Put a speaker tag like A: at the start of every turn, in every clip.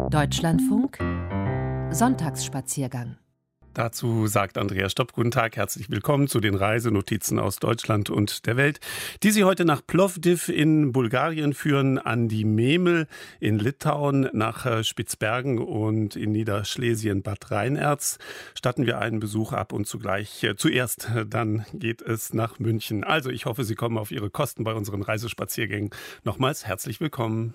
A: Deutschlandfunk Sonntagsspaziergang.
B: Dazu sagt Andrea Stopp, guten Tag, herzlich willkommen zu den Reisenotizen aus Deutschland und der Welt, die Sie heute nach Plovdiv in Bulgarien führen, an die Memel in Litauen, nach Spitzbergen und in Niederschlesien Bad Rheinerz. Statten wir einen Besuch ab und zuerst dann geht es nach München. Also ich hoffe, Sie kommen auf Ihre Kosten bei unseren Reisespaziergängen. Nochmals herzlich willkommen.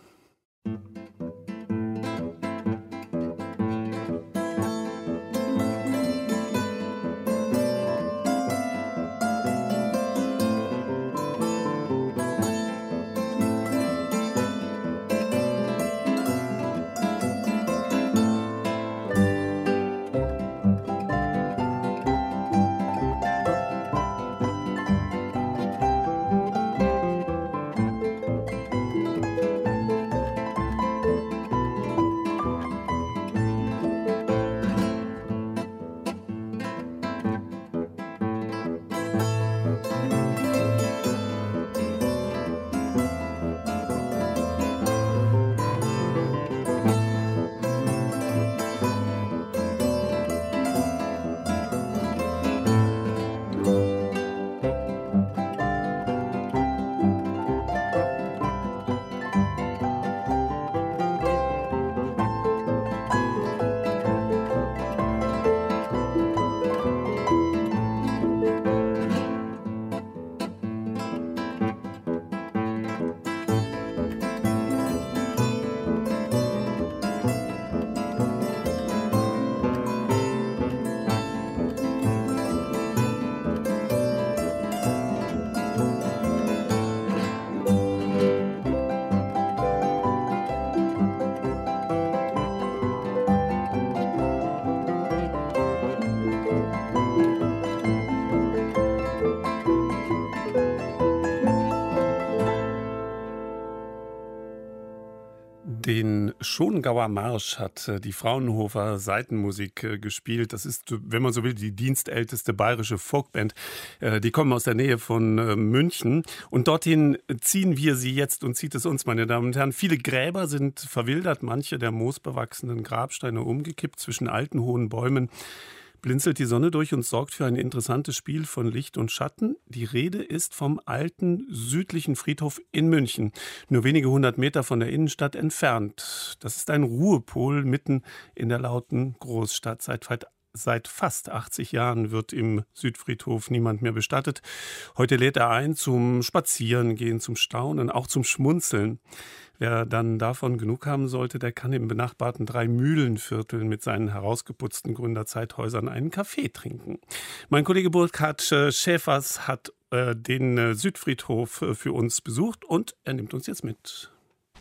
B: Den Schongauer Marsch hat die Fraunhofer Saitenmusik gespielt. Das ist, wenn man so will, die dienstälteste bayerische Folkband. Die kommen aus der Nähe von München. Und dorthin ziehen wir sie jetzt und zieht es uns, meine Damen und Herren. Viele Gräber sind verwildert, manche der moosbewachsenen Grabsteine umgekippt. Zwischen alten, hohen Bäumen blinzelt die Sonne durch und sorgt für ein interessantes Spiel von Licht und Schatten. Die Rede ist vom alten südlichen Friedhof in München, nur wenige 100 Meter von der Innenstadt entfernt. Das ist ein Ruhepol mitten in der lauten Großstadt. Seit fast 80 Jahren wird im Südfriedhof niemand mehr bestattet. Heute lädt er ein zum Spazierengehen, zum Staunen, auch zum Schmunzeln. Wer dann davon genug haben sollte, der kann im benachbarten Drei-Mühlen-Viertel mit seinen herausgeputzten Gründerzeithäusern einen Kaffee trinken. Mein Kollege Burkhard Schäfers hat den Südfriedhof für uns besucht und er nimmt uns jetzt mit.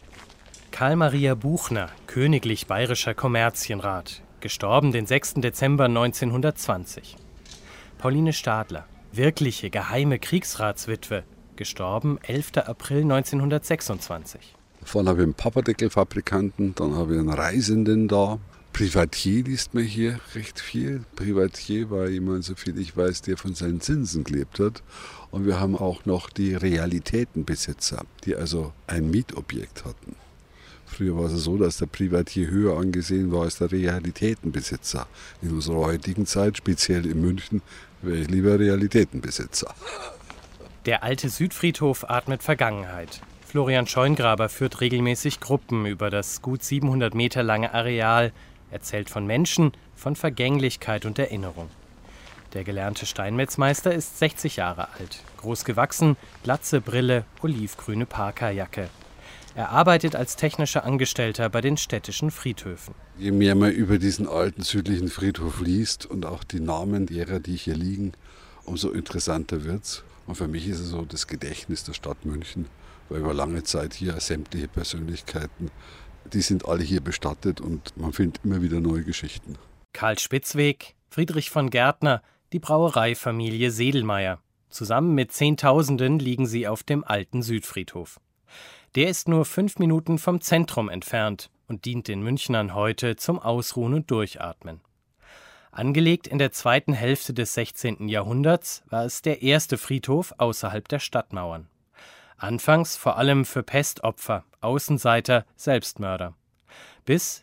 C: Karl Maria Buchner, königlich bayerischer Kommerzienrat, gestorben den 6. Dezember 1920. Pauline Stadler, wirkliche geheime Kriegsratswitwe, gestorben 11. April 1926.
D: Vorne habe ich einen Papperdeckelfabrikanten, dann habe ich einen Reisenden da. Privatier liest man hier recht viel. Privatier war jemand, soviel ich weiß, der von seinen Zinsen gelebt hat. Und wir haben auch noch die Realitätenbesitzer, die also ein Mietobjekt hatten. Früher war es so, dass der Privatier höher angesehen war als der Realitätenbesitzer. In unserer heutigen Zeit, speziell in München, wäre ich lieber Realitätenbesitzer.
C: Der alte Südfriedhof atmet Vergangenheit. Florian Scheungraber führt regelmäßig Gruppen über das gut 700 Meter lange Areal, erzählt von Menschen, von Vergänglichkeit und Erinnerung. Der gelernte Steinmetzmeister ist 60 Jahre alt, groß gewachsen, glatze Brille, olivgrüne Parkerjacke. Er arbeitet als technischer Angestellter bei den städtischen Friedhöfen.
D: Je mehr man über diesen alten südlichen Friedhof liest und auch die Namen derer, die hier liegen, umso interessanter wird's. Und für mich ist es so das Gedächtnis der Stadt München, weil über lange Zeit hier sämtliche Persönlichkeiten, die sind alle hier bestattet und man findet immer wieder neue Geschichten.
C: Karl Spitzweg, Friedrich von Gärtner, die Brauereifamilie Sedelmeier. Zusammen mit Zehntausenden liegen sie auf dem alten Südfriedhof. Der ist nur 5 Minuten vom Zentrum entfernt und dient den Münchnern heute zum Ausruhen und Durchatmen. Angelegt in der zweiten Hälfte des 16. Jahrhunderts war es der erste Friedhof außerhalb der Stadtmauern. Anfangs vor allem für Pestopfer, Außenseiter, Selbstmörder. bis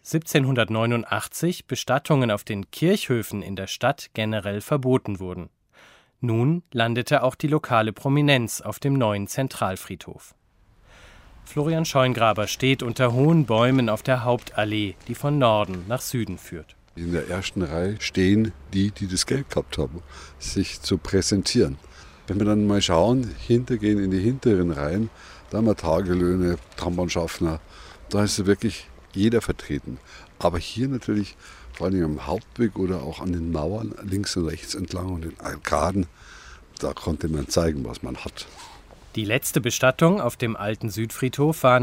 C: 1789 Bestattungen auf den Kirchhöfen in der Stadt generell verboten wurden. Nun landete auch die lokale Prominenz auf dem neuen Zentralfriedhof. Florian Scheungraber steht unter hohen Bäumen auf der Hauptallee, die von Norden nach Süden führt.
D: In der ersten Reihe stehen die das Geld gehabt haben, sich zu präsentieren. Wenn wir dann mal schauen, hintergehen in die hinteren Reihen, da haben wir Tagelöhne, Trambahnschaffner, da ist wirklich jeder vertreten. Aber hier natürlich vor allem am Hauptweg oder auch an den Mauern links und rechts entlang und den Arkaden, da konnte man zeigen, was man hat.
C: Die letzte Bestattung auf dem alten Südfriedhof war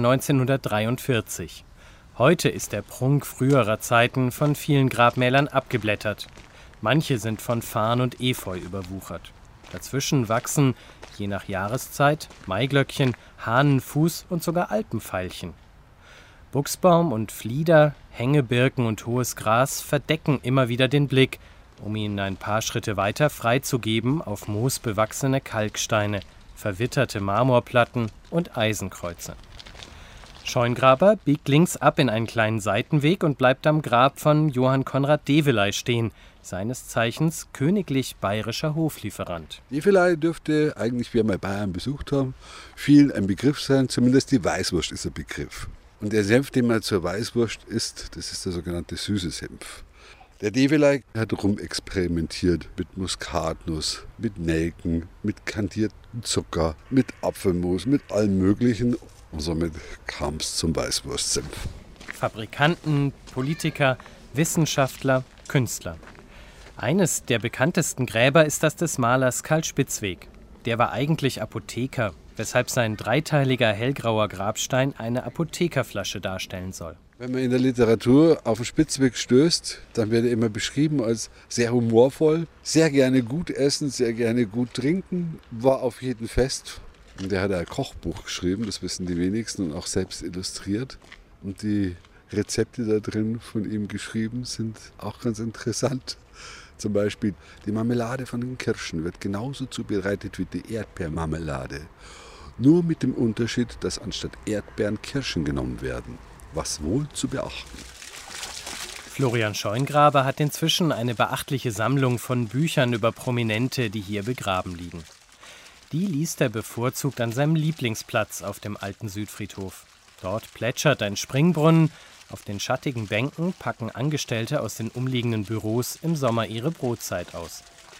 C: 1943. Heute ist der Prunk früherer Zeiten von vielen Grabmälern abgeblättert. Manche sind von Farn und Efeu überwuchert. Dazwischen wachsen, je nach Jahreszeit, Maiglöckchen, Hahnenfuß und sogar Alpenveilchen. Buchsbaum und Flieder, Hängebirken und hohes Gras verdecken immer wieder den Blick, um ihn ein paar Schritte weiter freizugeben auf moosbewachsene Kalksteine, verwitterte Marmorplatten und Eisenkreuze. Scheungraber biegt links ab in einen kleinen Seitenweg und bleibt am Grab von Johann Conrad Develey stehen, seines Zeichens königlich bayerischer Hoflieferant.
D: Develey dürfte eigentlich, wer mal Bayern besucht haben, vielen ein Begriff sein, zumindest die Weißwurst ist ein Begriff. Und der Senf, den man zur Weißwurst isst, das ist der sogenannte süße Senf. Der Develey hat rumexperimentiert mit Muskatnuss, mit Nelken, mit kandiertem Zucker, mit Apfelmus, mit allem Möglichen. Und somit kam es zum Weißwurstsenf.
C: Fabrikanten, Politiker, Wissenschaftler, Künstler. Eines der bekanntesten Gräber ist das des Malers Karl Spitzweg. Der war eigentlich Apotheker, weshalb sein dreiteiliger hellgrauer Grabstein eine Apothekerflasche darstellen soll.
D: Wenn man in der Literatur auf den Spitzweg stößt, dann wird er immer beschrieben als sehr humorvoll, sehr gerne gut essen, sehr gerne gut trinken, war auf jedem Fest. Und der hat ein Kochbuch geschrieben, das wissen die wenigsten, und auch selbst illustriert. Und die Rezepte da drin von ihm geschrieben sind auch ganz interessant. Zum Beispiel die Marmelade von den Kirschen wird genauso zubereitet wie die Erdbeermarmelade. Nur mit dem Unterschied, dass anstatt Erdbeeren Kirschen genommen werden. Was wohl zu beachten.
C: Florian Scheungraber hat inzwischen eine beachtliche Sammlung von Büchern über Prominente, die hier begraben liegen. Die liest er bevorzugt an seinem Lieblingsplatz auf dem alten Südfriedhof. Dort plätschert ein Springbrunnen, auf den schattigen Bänken packen Angestellte aus den umliegenden Büros im Sommer ihre Brotzeit aus.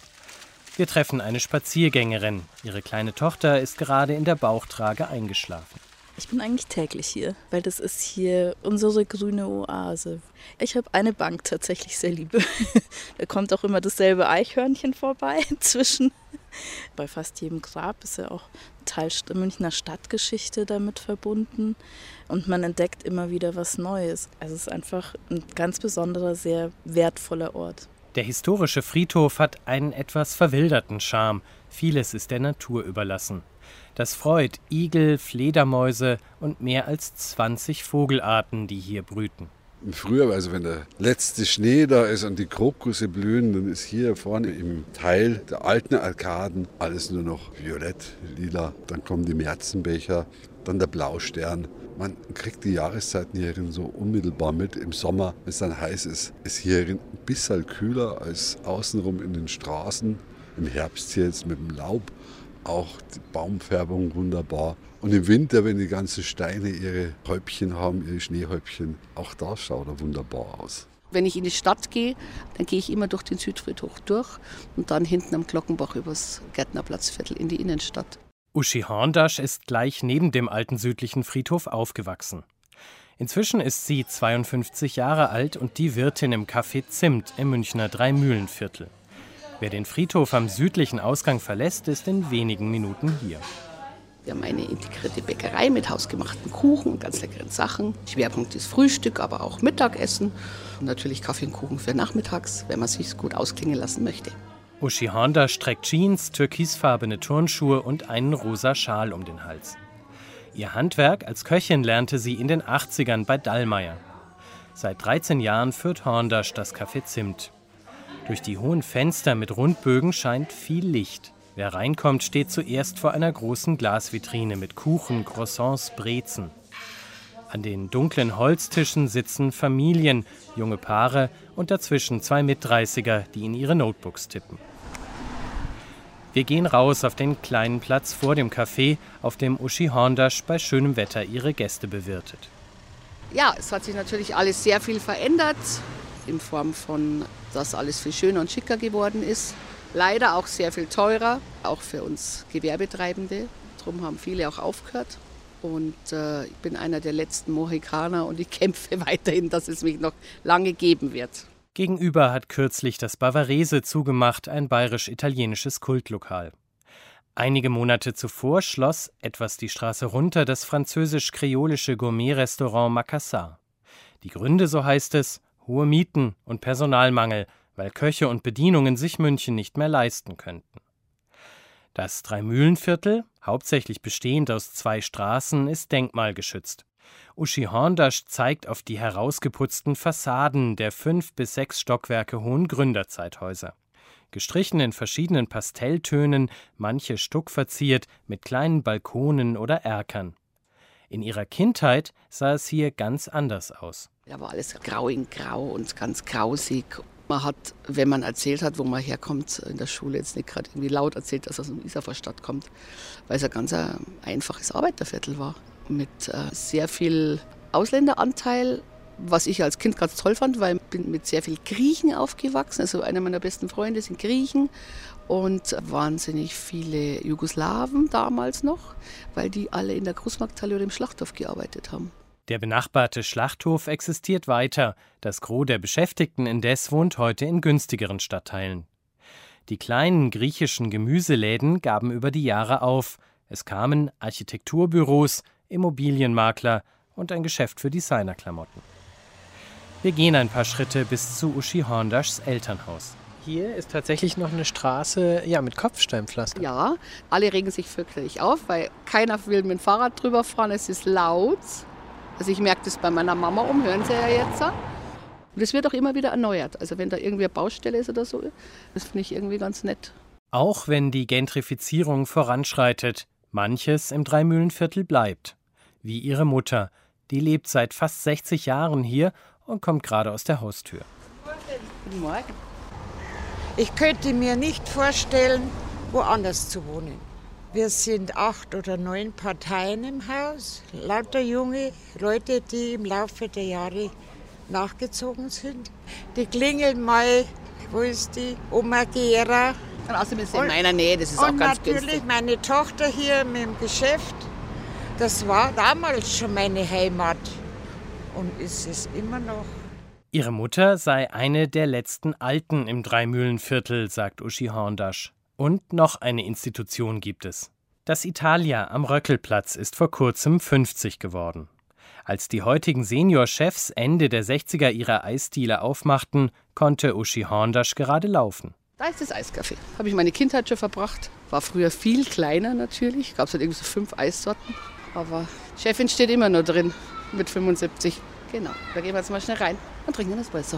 C: Wir treffen eine Spaziergängerin. Ihre kleine Tochter ist gerade in der Bauchtrage eingeschlafen.
A: Ich bin eigentlich täglich hier, weil das ist hier unsere grüne Oase. Ich habe eine Bank tatsächlich sehr liebe. Da kommt auch immer dasselbe Eichhörnchen vorbei inzwischen. Bei fast jedem Grab ist ja auch ein Teil Münchner Stadtgeschichte damit verbunden. Und man entdeckt immer wieder was Neues. Also es ist einfach ein ganz besonderer, sehr wertvoller Ort.
C: Der historische Friedhof hat einen etwas verwilderten Charme. Vieles ist der Natur überlassen. Das freut Igel, Fledermäuse und mehr als 20 Vogelarten, die hier brüten.
D: Früher, also wenn der letzte Schnee da ist und die Krokusse blühen, dann ist hier vorne im Teil der alten Arkaden alles nur noch violett, lila. Dann kommen die Märzenbecher, dann der Blaustern. Man kriegt die Jahreszeiten hierin so unmittelbar mit. Im Sommer, wenn es dann heiß ist hierin ein bisschen kühler als außenrum in den Straßen. Im Herbst jetzt mit dem Laub. Auch die Baumfärbung wunderbar. Und im Winter, wenn die ganzen Steine ihre Häubchen haben, ihre Schneehäubchen, auch da schaut er wunderbar aus.
E: Wenn ich in die Stadt gehe, dann gehe ich immer durch den Südfriedhof durch und dann hinten am Glockenbach übers Gärtnerplatzviertel in die Innenstadt.
C: Uschi Horndasch ist gleich neben dem alten südlichen Friedhof aufgewachsen. Inzwischen ist sie 52 Jahre alt und die Wirtin im Café Zimt im Münchner Dreimühlenviertel. Wer den Friedhof am südlichen Ausgang verlässt, ist in wenigen Minuten hier.
E: Wir haben eine integrierte Bäckerei mit hausgemachten Kuchen und ganz leckeren Sachen. Schwerpunkt ist Frühstück, aber auch Mittagessen. Und natürlich Kaffee und Kuchen für nachmittags, wenn man es sich gut ausklingen lassen möchte.
C: Uschi Horndasch trägt Jeans, türkisfarbene Turnschuhe und einen rosa Schal um den Hals. Ihr Handwerk als Köchin lernte sie in den 80ern bei Dallmayr. Seit 13 Jahren führt Horndasch das Café Zimt. Durch die hohen Fenster mit Rundbögen scheint viel Licht. Wer reinkommt, steht zuerst vor einer großen Glasvitrine mit Kuchen, Croissants, Brezen. An den dunklen Holztischen sitzen Familien, junge Paare und dazwischen 2 Mit-30er, die in ihre Notebooks tippen. Wir gehen raus auf den kleinen Platz vor dem Café, auf dem Uschi Horndasch bei schönem Wetter ihre Gäste bewirtet.
E: Ja, es hat sich natürlich alles sehr viel verändert, in Form von, dass alles viel schöner und schicker geworden ist. Leider auch sehr viel teurer, auch für uns Gewerbetreibende. Darum haben viele auch aufgehört. Und ich bin einer der letzten Mohikaner und ich kämpfe weiterhin, dass es mich noch lange geben wird.
C: Gegenüber hat kürzlich das Bavarese zugemacht, ein bayerisch-italienisches Kultlokal. Einige Monate zuvor schloss, etwas die Straße runter, das französisch-kreolische Gourmet-Restaurant Macassar. Die Gründe, so heißt es, hohe Mieten und Personalmangel, weil Köche und Bedienungen sich München nicht mehr leisten könnten. Das Dreimühlenviertel, hauptsächlich bestehend aus 2 Straßen, ist denkmalgeschützt. Uschi Horndasch zeigt auf die herausgeputzten Fassaden der 5 bis 6 Stockwerke hohen Gründerzeithäuser. Gestrichen in verschiedenen Pastelltönen, manche stuckverziert mit kleinen Balkonen oder Erkern. In ihrer Kindheit sah es hier ganz anders aus.
E: Da war alles grau in grau und ganz grausig. Man hat, wenn man erzählt hat, wo man herkommt, in der Schule jetzt nicht gerade irgendwie laut erzählt, dass er aus der Isaferstadt kommt, weil es ein ganz einfaches Arbeiterviertel war. Mit sehr viel Ausländeranteil, was ich als Kind ganz toll fand, weil ich bin mit sehr viel Griechen aufgewachsen. Also einer meiner besten Freunde sind Griechen und wahnsinnig viele Jugoslawen damals noch, weil die alle in der Großmarkthalle oder im Schlachthof gearbeitet haben.
C: Der benachbarte Schlachthof existiert weiter. Das Gros der Beschäftigten indes wohnt heute in günstigeren Stadtteilen. Die kleinen griechischen Gemüseläden gaben über die Jahre auf. Es kamen Architekturbüros, Immobilienmakler und ein Geschäft für Designerklamotten. Wir gehen ein paar Schritte bis zu Uschi Horndaschs Elternhaus. Hier ist tatsächlich noch eine Straße mit Kopfsteinpflaster.
E: Ja, alle regen sich fürchterlich auf, weil keiner will mit dem Fahrrad drüber fahren. Es ist laut. Also ich merke das bei meiner Mama hören Sie ja jetzt. Und es wird auch immer wieder erneuert. Also wenn da irgendwie eine Baustelle ist oder so, das finde ich irgendwie ganz nett.
C: Auch wenn die Gentrifizierung voranschreitet, manches im Dreimühlenviertel bleibt. Wie ihre Mutter. Die lebt seit fast 60 Jahren hier und kommt gerade aus der Haustür.
E: Guten Morgen.
F: Ich könnte mir nicht vorstellen, woanders zu wohnen. Wir sind 8 oder 9 Parteien im Haus, lauter junge Leute, die im Laufe der Jahre nachgezogen sind. Die klingeln mal, wo ist die Oma Gera?
E: Und außerdem ist sie in meiner Nähe, das ist auch ganz günstig. Und
F: natürlich meine Tochter hier mit dem Geschäft. Das war damals schon meine Heimat und ist es immer noch.
C: Ihre Mutter sei eine der letzten Alten im Dreimühlenviertel, sagt Uschi Horndasch. Und noch eine Institution gibt es. Das Italia am Röckelplatz ist vor kurzem 50 geworden. Als die heutigen Seniorchefs Ende der 60er ihre Eisdiele aufmachten, konnte Uschi Horndasch gerade laufen.
E: Da ist das Eiscafé. Habe ich meine Kindheit schon verbracht. War früher viel kleiner natürlich. Gab es halt irgendwie so 5 Eissorten. Aber Chefin steht immer nur drin mit 75. Genau, da gehen wir jetzt mal schnell rein und trinken das Espresso.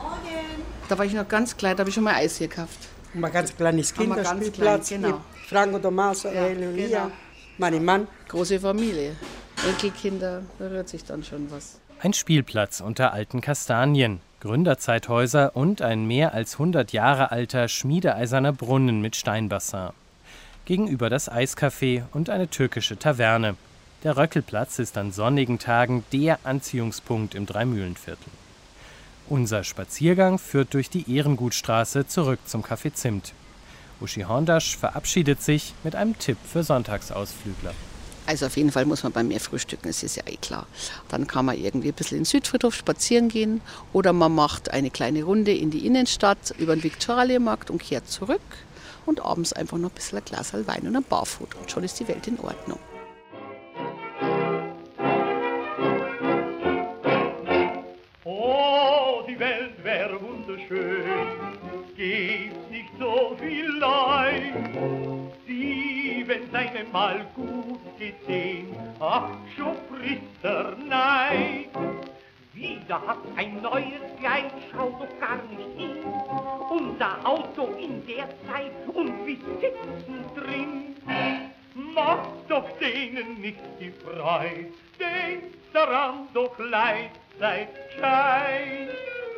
E: Da war ich noch ganz klein, da habe ich schon mal Eis hier gekauft.
G: Und ein ganz kleines Kinderspielplatz.
E: Genau.
G: Franco, Tommaso, Elio, Lia, mein Mann.
E: Große Familie. Enkelkinder, da rührt sich dann schon was.
C: Ein Spielplatz unter alten Kastanien, Gründerzeithäuser und ein mehr als 100 Jahre alter schmiedeeiserner Brunnen mit Steinbassin. Gegenüber das Eiscafé und eine türkische Taverne. Der Röckelplatz ist an sonnigen Tagen der Anziehungspunkt im Dreimühlenviertel. Unser Spaziergang führt durch die Ehrengutstraße zurück zum Café Zimt. Uschi Horndasch verabschiedet sich mit einem Tipp für Sonntagsausflügler.
E: Also auf jeden Fall muss man bei mir frühstücken, das ist ja eh klar. Dann kann man irgendwie ein bisschen in den Südfriedhof spazieren gehen oder man macht eine kleine Runde in die Innenstadt über den Viktualienmarkt und kehrt zurück und abends einfach noch ein bisschen ein Glas Wein und ein Barfood und schon ist die Welt in Ordnung.
H: Oh, die Welt wäre wunderschön, gibt nicht so viel Leid. Sie, wenn's einem mal gut gesehen, ach, schon frisst der Neid. Wieder hat ein neues Kleid, schaut doch gar nicht hin. Unser Auto in der Zeit und wir sitzen drin. macht doch denen nicht die Freude, denkt daran doch leid, seid gescheit.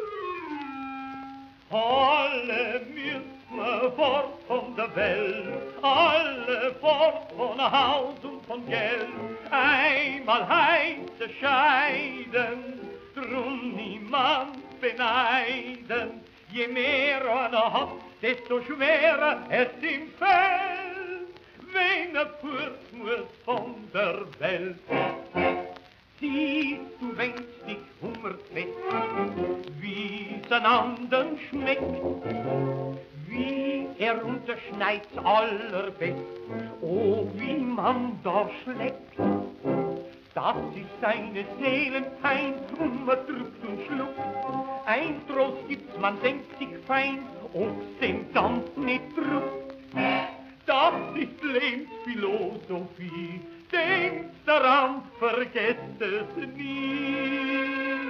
H: Alle müssen fort von der Welt, alle fort von Haus und von Geld, einmal heiße scheiden, drum niemand beneiden. Je mehr einer hat, desto schwerer es ihm fällt, wenn fort muss von der Welt. Siehst du, wenn's dich hungert fett, wie's an anderen schmeckt, wie unterschneit's allerbest, oh, wie man da schlägt. Das ist eine Seelenpein und man drückt und schluckt. Ein Trost gibt's, man denkt sich fein, ob's den Dampf nicht druckt. Das ist Lebensphilosophie, denkt daran, vergesst es nie.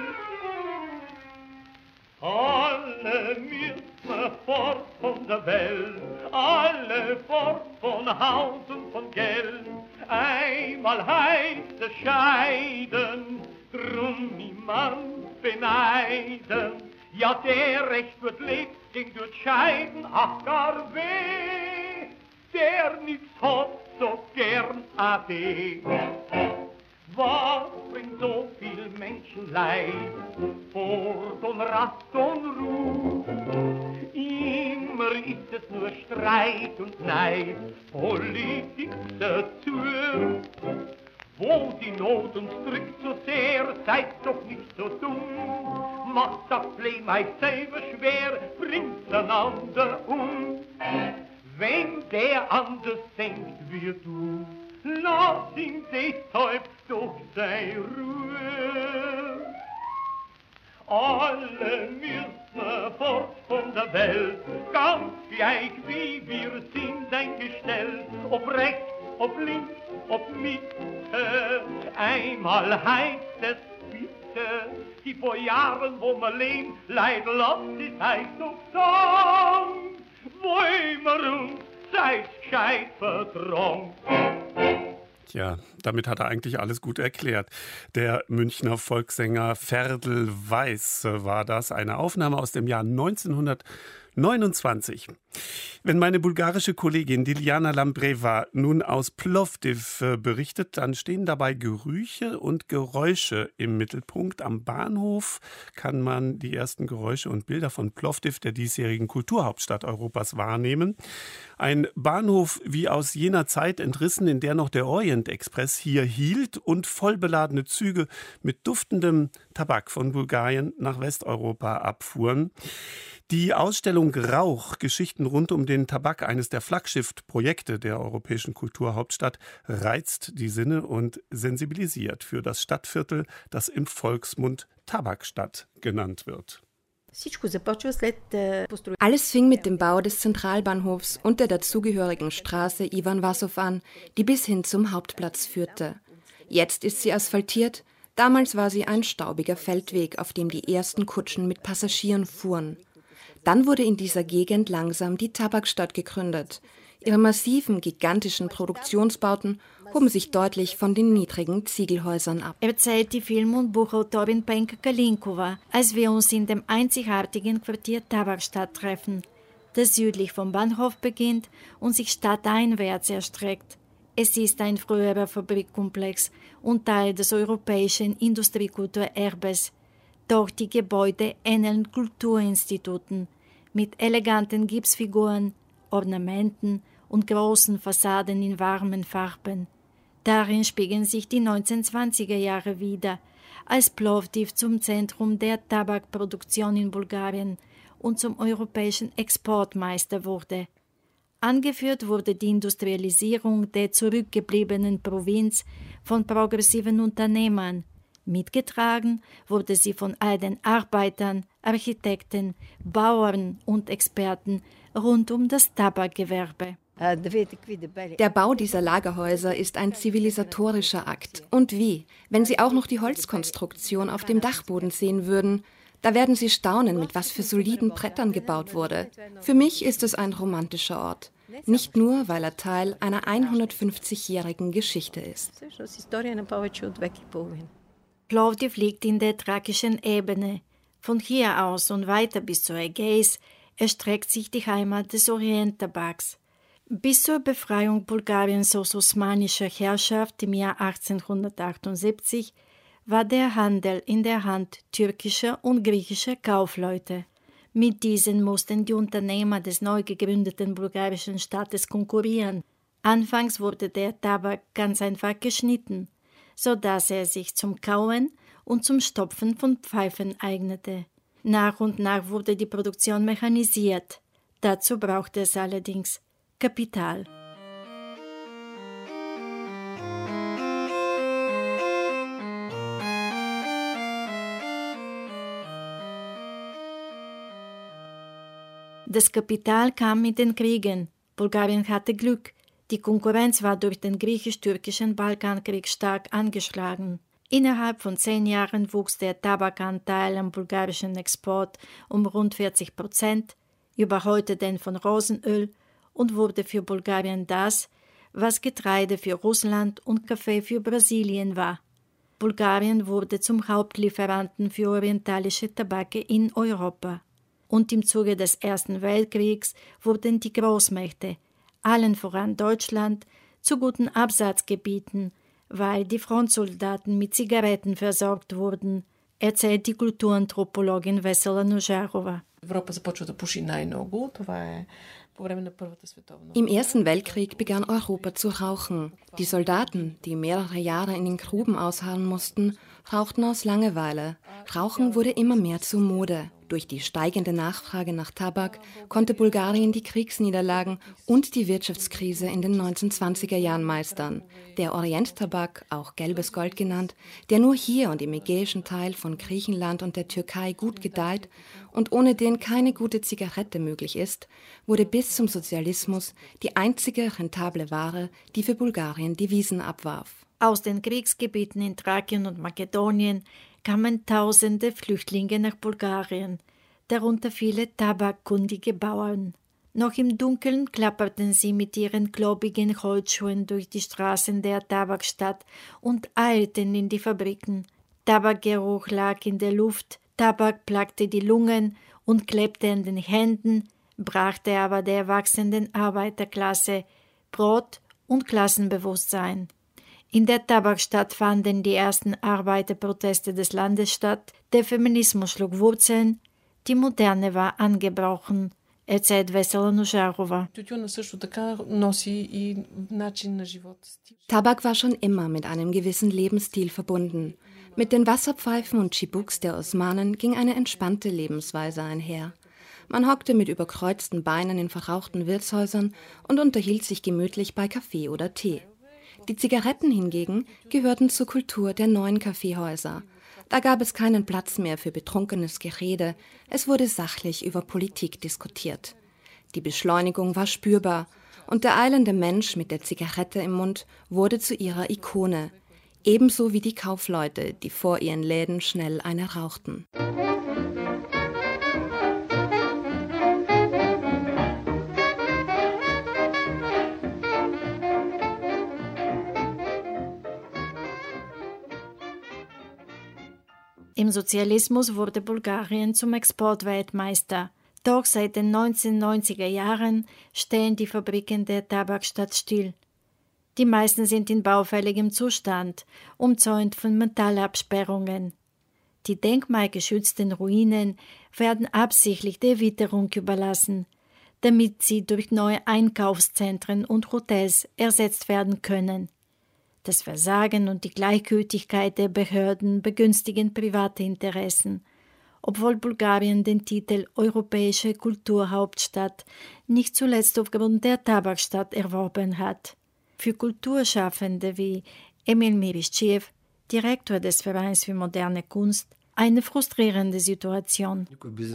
H: Alle müssen fort von der Welt, alle fort von Haus und von Geld, einmal heißt es scheiden, drum niemand beneiden. Ja, der recht wird lebt, den wird scheiden, ach gar weh, der nix hat, so gern ade. Was bringt so viel Menschenleid, Fort und Rast und Ruhe? Immer ist es nur Streit und Neid, Politik dazu. Wo die Not uns drückt so sehr, seid doch nicht so dumm. Macht das Leben euch selber schwer, bringt's einander um. Wenn der anders denkt wie du, lass ihn deshalb doch sei Ruhe. Alle müssen fort von der Welt, ganz gleich wie wir sind eingestellt, ob rechts, ob links, ob Mitte. Einmal heißt es bitte, die vor Jahren, wo wir leben, leid lasst es euch doch sagen, wollen wir uns seid gescheit vertrauen.
B: Tja, damit hat er eigentlich alles gut erklärt. Der Münchner Volkssänger Ferdl Weiß war das, eine Aufnahme aus dem Jahr 1929. Wenn meine bulgarische Kollegin Diljana Lambreva nun aus Plovdiv berichtet, dann stehen dabei Gerüche und Geräusche im Mittelpunkt. Am Bahnhof kann man die ersten Geräusche und Bilder von Plovdiv, der diesjährigen Kulturhauptstadt Europas, wahrnehmen. Ein Bahnhof wie aus jener Zeit entrissen, in der noch der Orient-Express hier hielt und vollbeladene Züge mit duftendem Tabak von Bulgarien nach Westeuropa abfuhren. Die Ausstellung Rauch, Geschichten rund um den Tabak, eines der Flaggschiff-Projekte der europäischen Kulturhauptstadt, reizt die Sinne und sensibilisiert für das Stadtviertel, das im Volksmund Tabakstadt genannt wird.
I: Alles fing mit dem Bau des Zentralbahnhofs und der dazugehörigen Straße Ivan Vassow an, die bis hin zum Hauptplatz führte. Jetzt ist sie asphaltiert, damals war sie ein staubiger Feldweg, auf dem die ersten Kutschen mit Passagieren fuhren. Dann wurde in dieser Gegend langsam die Tabakstadt gegründet. Ihre massiven, gigantischen Produktionsbauten hoben sich deutlich von den niedrigen Ziegelhäusern ab.
J: Erzählt die Film- und Buchautorin Penka Kalinkova, als wir uns in dem einzigartigen Quartier Tabakstadt treffen, das südlich vom Bahnhof beginnt und sich stadteinwärts erstreckt. Es ist ein früherer Fabrikkomplex und Teil des europäischen Industriekulturerbes. Doch die Gebäude ähneln Kulturinstituten mit eleganten Gipsfiguren, Ornamenten und großen Fassaden in warmen Farben. Darin spiegeln sich die 1920er Jahre wider, als Plovdiv zum Zentrum der Tabakproduktion in Bulgarien und zum europäischen Exportmeister wurde. Angeführt wurde die Industrialisierung der zurückgebliebenen Provinz von progressiven Unternehmern. Mitgetragen wurde sie von all den Arbeitern, Architekten, Bauern und Experten rund um das Tabakgewerbe.
I: Der Bau dieser Lagerhäuser ist ein zivilisatorischer Akt. Und wie, wenn Sie auch noch die Holzkonstruktion auf dem Dachboden sehen würden, Da werden Sie staunen, mit was für soliden Brettern gebaut wurde. Für mich ist es ein romantischer Ort. Nicht nur, weil er Teil einer 150-jährigen Geschichte ist.
J: Plovdiv liegt in der Thrakischen Ebene. Von hier aus und weiter bis zur Ägäis erstreckt sich die Heimat des Orienttabaks. Bis zur Befreiung Bulgariens aus osmanischer Herrschaft im Jahr 1878 war der Handel in der Hand türkischer und griechischer Kaufleute. Mit diesen mussten die Unternehmer des neu gegründeten bulgarischen Staates konkurrieren. Anfangs wurde der Tabak ganz einfach geschnitten, sodass er sich zum Kauen und zum Stopfen von Pfeifen eignete. Nach und nach wurde die Produktion mechanisiert. Dazu brauchte es allerdings Kapital. Das Kapital kam mit den Kriegen. Bulgarien hatte Glück. Die Konkurrenz war durch den griechisch-türkischen Balkankrieg stark angeschlagen. Innerhalb von 10 Jahren wuchs der Tabakanteil am bulgarischen Export um rund 40%, überholte den von Rosenöl und wurde für Bulgarien das, was Getreide für Russland und Kaffee für Brasilien war. Bulgarien wurde zum Hauptlieferanten für orientalische Tabake in Europa. Und im Zuge des Ersten Weltkriegs wurden die Großmächte, allen voran Deutschland, zu guten Absatzgebieten, weil die Frontsoldaten mit Zigaretten versorgt wurden, erzählt die Kulturanthropologin Vesela Nožarova.
I: Im Ersten Weltkrieg begann Europa zu rauchen. Die Soldaten, die mehrere Jahre in den Gruben ausharren mussten, rauchten aus Langeweile. Rauchen wurde immer mehr zur Mode. Durch die steigende Nachfrage nach Tabak konnte Bulgarien die Kriegsniederlagen und die Wirtschaftskrise in den 1920er Jahren meistern. Der Orienttabak, auch gelbes Gold genannt, der nur hier und im ägäischen Teil von Griechenland und der Türkei gut gedeiht und ohne den keine gute Zigarette möglich ist, wurde bis zum Sozialismus die einzige rentable Ware, die für Bulgarien Devisen abwarf.
J: Aus den Kriegsgebieten in Thrakien und Makedonien kamen tausende Flüchtlinge nach Bulgarien, darunter viele tabakkundige Bauern. Noch im Dunkeln klapperten sie mit ihren klobigen Holzschuhen durch die Straßen der Tabakstadt und eilten in die Fabriken. Tabakgeruch lag in der Luft, Tabak plagte die Lungen und klebte an den Händen, brachte aber der wachsenden Arbeiterklasse Brot und Klassenbewusstsein. In der Tabakstadt fanden die ersten Arbeiterproteste des Landes statt, der Feminismus schlug Wurzeln, die Moderne war angebrochen, erzählt Vesela Nožarova.
I: Tabak war schon immer mit einem gewissen Lebensstil verbunden. Mit den Wasserpfeifen und Tschibuks der Osmanen ging eine entspannte Lebensweise einher. Man hockte mit überkreuzten Beinen in verrauchten Wirtshäusern und unterhielt sich gemütlich bei Kaffee oder Tee. Die Zigaretten hingegen gehörten zur Kultur der neuen Kaffeehäuser. Da gab es keinen Platz mehr für betrunkenes Gerede, es wurde sachlich über Politik diskutiert. Die Beschleunigung war spürbar und der eilende Mensch mit der Zigarette im Mund wurde zu ihrer Ikone, ebenso wie die Kaufleute, die vor ihren Läden schnell eine rauchten.
J: Im Sozialismus wurde Bulgarien zum Exportweltmeister. Doch seit den 1990er Jahren stehen die Fabriken der Tabakstadt still. Die meisten sind in baufälligem Zustand, umzäunt von Metallabsperrungen. Die denkmalgeschützten Ruinen werden absichtlich der Witterung überlassen, damit sie durch neue Einkaufszentren und Hotels ersetzt werden können. Das Versagen und die Gleichgültigkeit der Behörden begünstigen private Interessen, obwohl Bulgarien den Titel Europäische Kulturhauptstadt nicht zuletzt aufgrund der Tabakstadt erworben hat. Für Kulturschaffende wie Emil Mirischtschew, Direktor des Vereins für moderne Kunst, eine frustrierende Situation.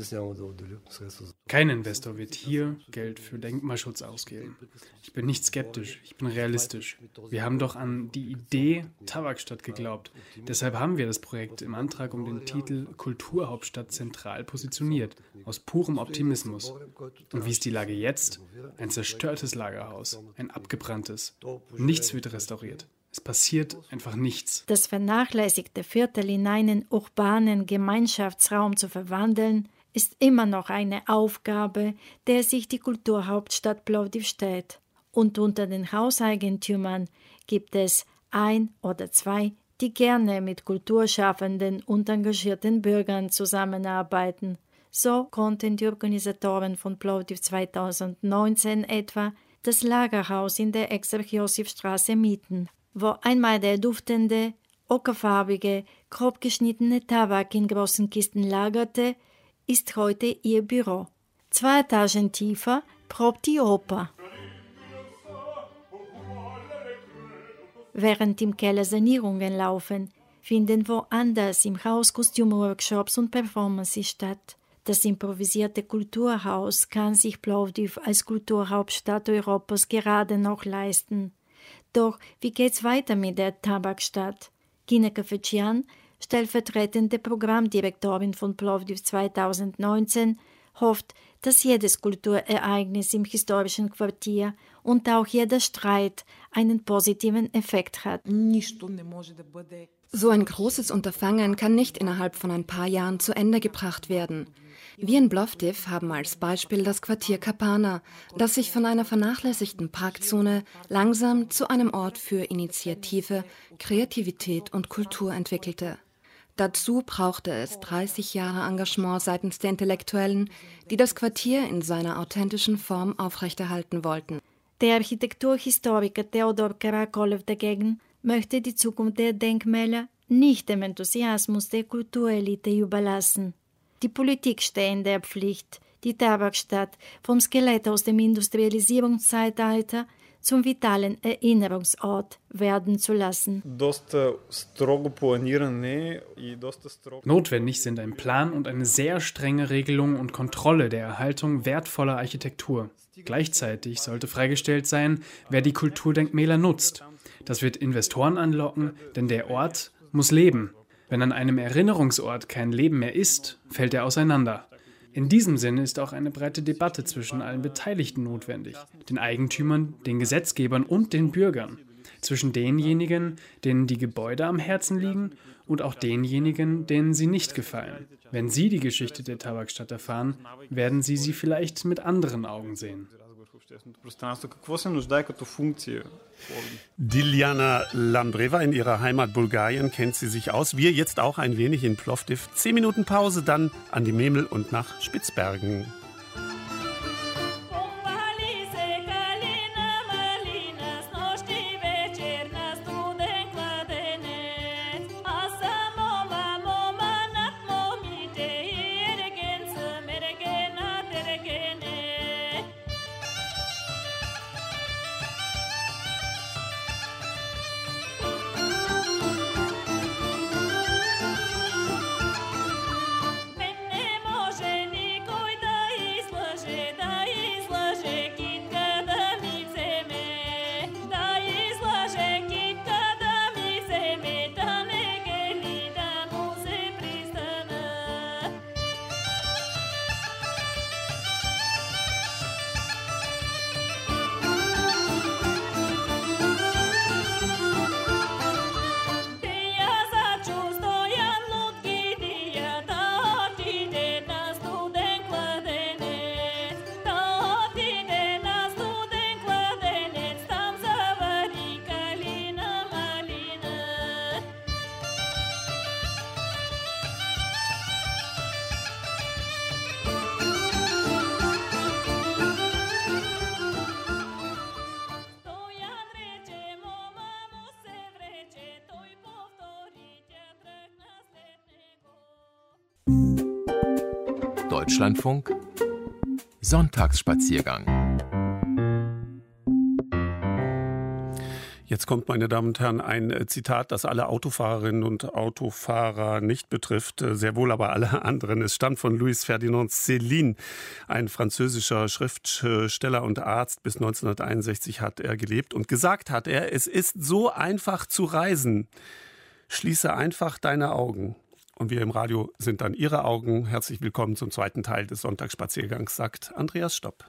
K: Kein Investor wird hier Geld für Denkmalschutz ausgeben. Ich bin nicht skeptisch, ich bin realistisch. Wir haben doch an die Idee Tabakstadt geglaubt. Deshalb haben wir das Projekt im Antrag um den Titel Kulturhauptstadt zentral positioniert, aus purem Optimismus. Und wie ist die Lage jetzt? Ein zerstörtes Lagerhaus, ein abgebranntes. Nichts wird restauriert. Es passiert einfach nichts.
J: Das vernachlässigte Viertel in einen urbanen Gemeinschaftsraum zu verwandeln, ist immer noch eine Aufgabe, der sich die Kulturhauptstadt Plovdiv stellt. Und unter den Hauseigentümern gibt es 1 oder 2, die gerne mit Kulturschaffenden und engagierten Bürgern zusammenarbeiten. So konnten die Organisatoren von Plovdiv 2019 etwa das Lagerhaus in der Exarch-Josif-Straße mieten, wo einmal der duftende, ockerfarbige, grob geschnittene Tabak in großen Kisten lagerte, ist heute ihr Büro. 2 Etagen tiefer probt die Oper. Während im Keller Sanierungen laufen, finden woanders im Haus Kostümworkshops und Performances statt. Das improvisierte Kulturhaus kann sich Plovdiv als Kulturhauptstadt Europas gerade noch leisten. Doch wie geht's weiter mit der Tabakstadt? Gina Kafecian, stellvertretende Programmdirektorin von Plovdiv 2019, hofft, dass jedes Kulturereignis im historischen Quartier und auch jeder Streit einen positiven Effekt hat.
I: So ein großes Unterfangen kann nicht innerhalb von ein paar Jahren zu Ende gebracht werden. Wir in Plovdiv haben als Beispiel das Quartier Kapana, das sich von einer vernachlässigten Parkzone langsam zu einem Ort für Initiative, Kreativität und Kultur entwickelte. Dazu brauchte es 30 Jahre Engagement seitens der Intellektuellen, die das Quartier in seiner authentischen Form aufrechterhalten wollten.
J: Der Architekturhistoriker Theodor Karakolev dagegen möchte die Zukunft der Denkmäler nicht dem Enthusiasmus der Kulturelite überlassen. Die Politik stehe in der Pflicht, die Tabakstadt vom Skelett aus dem Industrialisierungszeitalter zum vitalen Erinnerungsort werden zu lassen.
K: Notwendig sind ein Plan und eine sehr strenge Regelung und Kontrolle der Erhaltung wertvoller Architektur. Gleichzeitig sollte freigestellt sein, wer die Kulturdenkmäler nutzt. Das wird Investoren anlocken, denn der Ort muss leben. Wenn an einem Erinnerungsort kein Leben mehr ist, fällt er auseinander. In diesem Sinne ist auch eine breite Debatte zwischen allen Beteiligten notwendig, den Eigentümern, den Gesetzgebern und den Bürgern, zwischen denjenigen, denen die Gebäude am Herzen liegen und auch denjenigen, denen sie nicht gefallen. Wenn Sie die Geschichte der Tabakstadt erfahren, werden Sie sie vielleicht mit anderen Augen sehen.
B: Diljana Lambreva, in ihrer Heimat Bulgarien kennt sie sich aus. Wir jetzt auch ein wenig in Plovdiv. 10 Minuten Pause, dann an die Memel und nach Spitzbergen.
L: Deutschlandfunk Sonntagsspaziergang.
B: Jetzt kommt, meine Damen und Herren, ein Zitat, das alle Autofahrerinnen und Autofahrer nicht betrifft, sehr wohl aber alle anderen. Es stammt von Louis Ferdinand Céline, ein französischer Schriftsteller und Arzt. Bis 1961 hat er gelebt und gesagt hat er, es ist so einfach zu reisen. Schließe einfach deine Augen. Und wir im Radio sind dann Ihre Augen. Herzlich willkommen zum zweiten Teil des Sonntagsspaziergangs, sagt Andreas Stopp.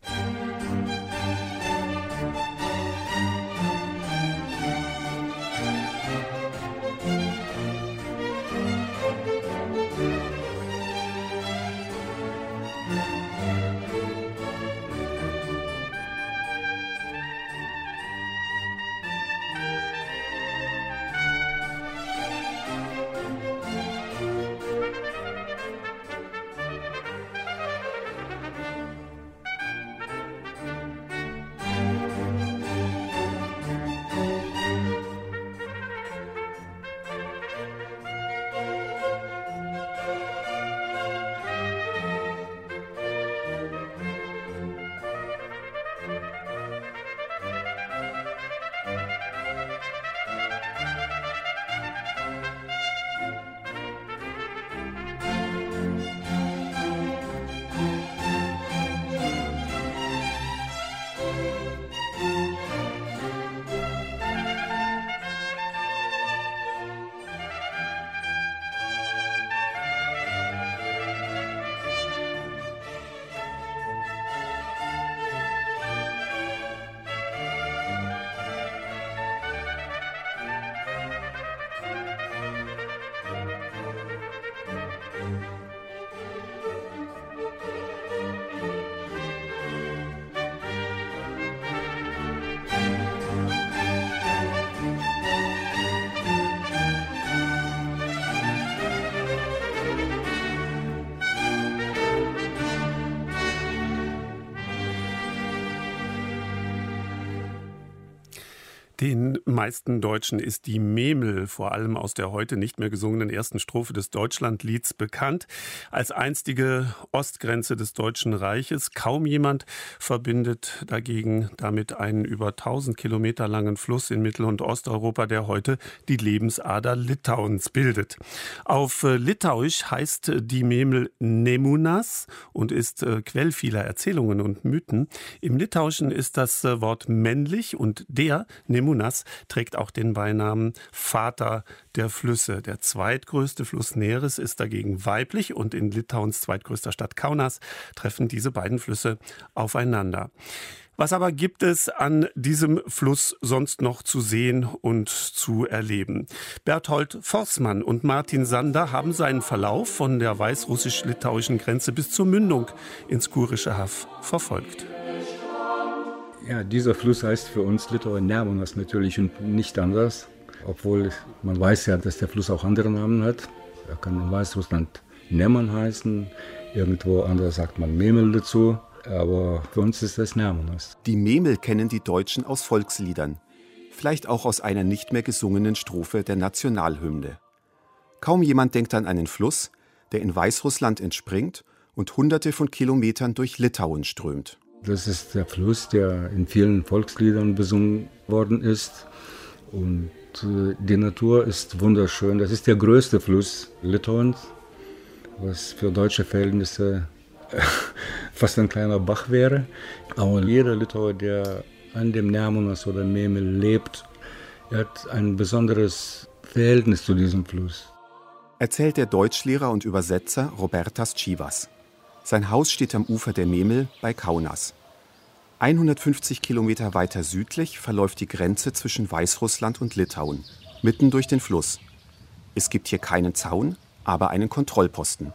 B: Den meisten Deutschen ist die Memel, vor allem aus der heute nicht mehr gesungenen ersten Strophe des Deutschlandlieds, bekannt. Als einstige Ostgrenze des Deutschen Reiches. Kaum jemand verbindet dagegen damit einen über 1000 Kilometer langen Fluss in Mittel- und Osteuropa, der heute die Lebensader Litauens bildet. Auf Litauisch heißt die Memel Nemunas und ist Quell vieler Erzählungen und Mythen. Im Litauischen ist das Wort männlich und der Nemunas trägt auch den Beinamen Vater der Flüsse. Der zweitgrößte Fluss Neris ist dagegen weiblich und in Litauens zweitgrößter Stadt Kaunas treffen diese beiden Flüsse aufeinander. Was aber gibt es an diesem Fluss sonst noch zu sehen und zu erleben? Berthold Forssmann und Martin Sander haben seinen Verlauf von der weißrussisch-litauischen Grenze bis zur Mündung ins Kurische Haff verfolgt.
M: Ja, dieser Fluss heißt für uns Litauen Nemunas natürlich und nicht anders. Obwohl man weiß ja, dass der Fluss auch andere Namen hat. Er kann in Weißrussland Neman heißen, irgendwo anders sagt man Memel dazu. Aber für uns ist das Nemunas.
N: Die Memel kennen die Deutschen aus Volksliedern. Vielleicht auch aus einer nicht mehr gesungenen Strophe der Nationalhymne. Kaum jemand denkt an einen Fluss, der in Weißrussland entspringt und hunderte von Kilometern durch Litauen strömt.
M: Das ist der Fluss, der in vielen Volksliedern besungen worden ist. Und die Natur ist wunderschön. Das ist der größte Fluss Litauens, was für deutsche Verhältnisse fast ein kleiner Bach wäre. Aber jeder Litauer, der an dem Nemunas oder Memel lebt, hat ein besonderes Verhältnis zu diesem Fluss.
N: Erzählt der Deutschlehrer und Übersetzer Robertas Chivas. Sein Haus steht am Ufer der Memel bei Kaunas. 150 Kilometer weiter südlich verläuft die Grenze zwischen Weißrussland und Litauen, mitten durch den Fluss. Es gibt hier keinen Zaun, aber einen Kontrollposten.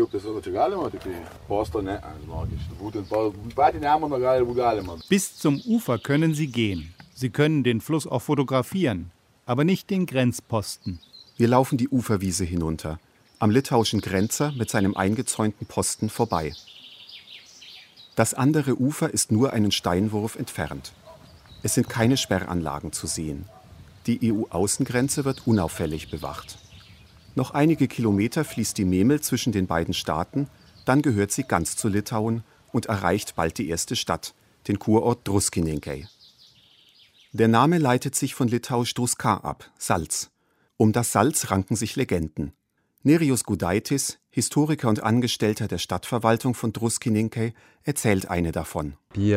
O: Bis zum Ufer können Sie gehen. Sie können den Fluss auch fotografieren, aber nicht den Grenzposten.
N: Wir laufen die Uferwiese hinunter, am litauischen Grenzer mit seinem eingezäunten Posten vorbei. Das andere Ufer ist nur einen Steinwurf entfernt. Es sind keine Sperranlagen zu sehen. Die EU-Außengrenze wird unauffällig bewacht. Noch einige Kilometer fließt die Memel zwischen den beiden Staaten, dann gehört sie ganz zu Litauen und erreicht bald die erste Stadt, den Kurort Druskininkai. Der Name leitet sich von litauisch druska ab, Salz. Um das Salz ranken sich Legenden. Nerijus Gudaitis, Historiker und Angestellter der Stadtverwaltung von Druskininkai, erzählt eine davon.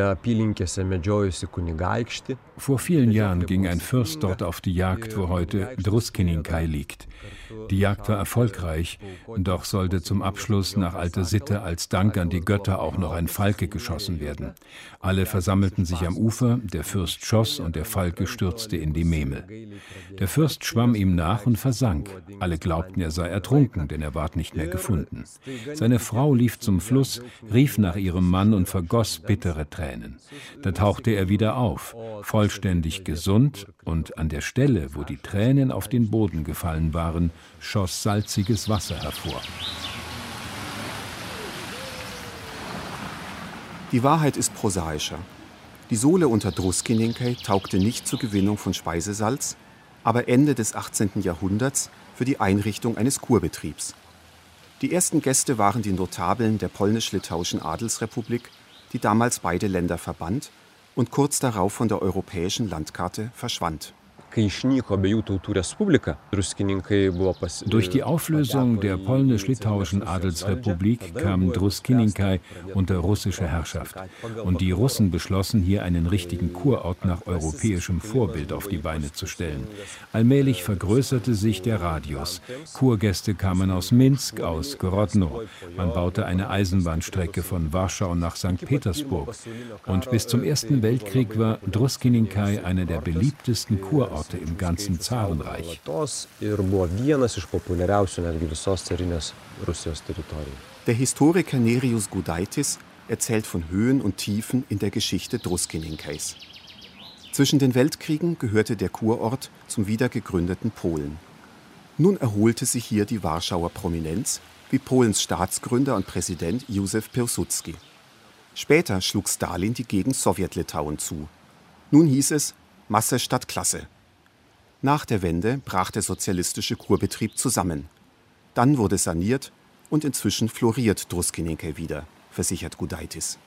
P: Vor vielen Jahren ging ein Fürst dort auf die Jagd, wo heute Druskininkai liegt. Die Jagd war erfolgreich, doch sollte zum Abschluss nach alter Sitte als Dank an die Götter auch noch ein Falke geschossen werden. Alle versammelten sich am Ufer, der Fürst schoss und der Falke stürzte in die Memel. Der Fürst schwamm ihm nach und versank. Alle glaubten, er sei ertrunken, denn er ward nicht mehr gefunden. Seine Frau lief zum Fluss, rief nach ihrem Mann und vergoss bittere Tränen. Da tauchte er wieder auf, vollständig gesund, und an der Stelle, wo die Tränen auf den Boden gefallen waren, schoss salziges Wasser hervor.
N: Die Wahrheit ist prosaischer. Die Sohle unter Druskininkai taugte nicht zur Gewinnung von Speisesalz, aber Ende des 18. Jahrhunderts für die Einrichtung eines Kurbetriebs. Die ersten Gäste waren die Notabeln der polnisch-litauischen Adelsrepublik, die damals beide Länder verband und kurz darauf von der europäischen Landkarte verschwand.
P: Durch die Auflösung der polnisch-litauischen Adelsrepublik kam Druskininkai unter russische Herrschaft. Und die Russen beschlossen, hier einen richtigen Kurort nach europäischem Vorbild auf die Beine zu stellen. Allmählich vergrößerte sich der Radius. Kurgäste kamen aus Minsk, aus Grodno. Man baute eine Eisenbahnstrecke von Warschau nach St. Petersburg. Und bis zum Ersten Weltkrieg war Druskininkai einer der beliebtesten Kurorte im ganzen Zarenreich.
N: Der Historiker Nerijus Gudaitis erzählt von Höhen und Tiefen in der Geschichte Druskininkais. Zwischen den Weltkriegen gehörte der Kurort zum wiedergegründeten Polen. Nun erholte sich hier die Warschauer Prominenz, wie Polens Staatsgründer und Präsident Józef Piłsudski. Später schlug Stalin die Gegend Sowjetlitauen zu. Nun hieß es Masse statt Klasse. Nach der Wende brach der sozialistische Kurbetrieb zusammen. Dann wurde saniert und inzwischen floriert Druskininkai wieder, versichert Gudaitis.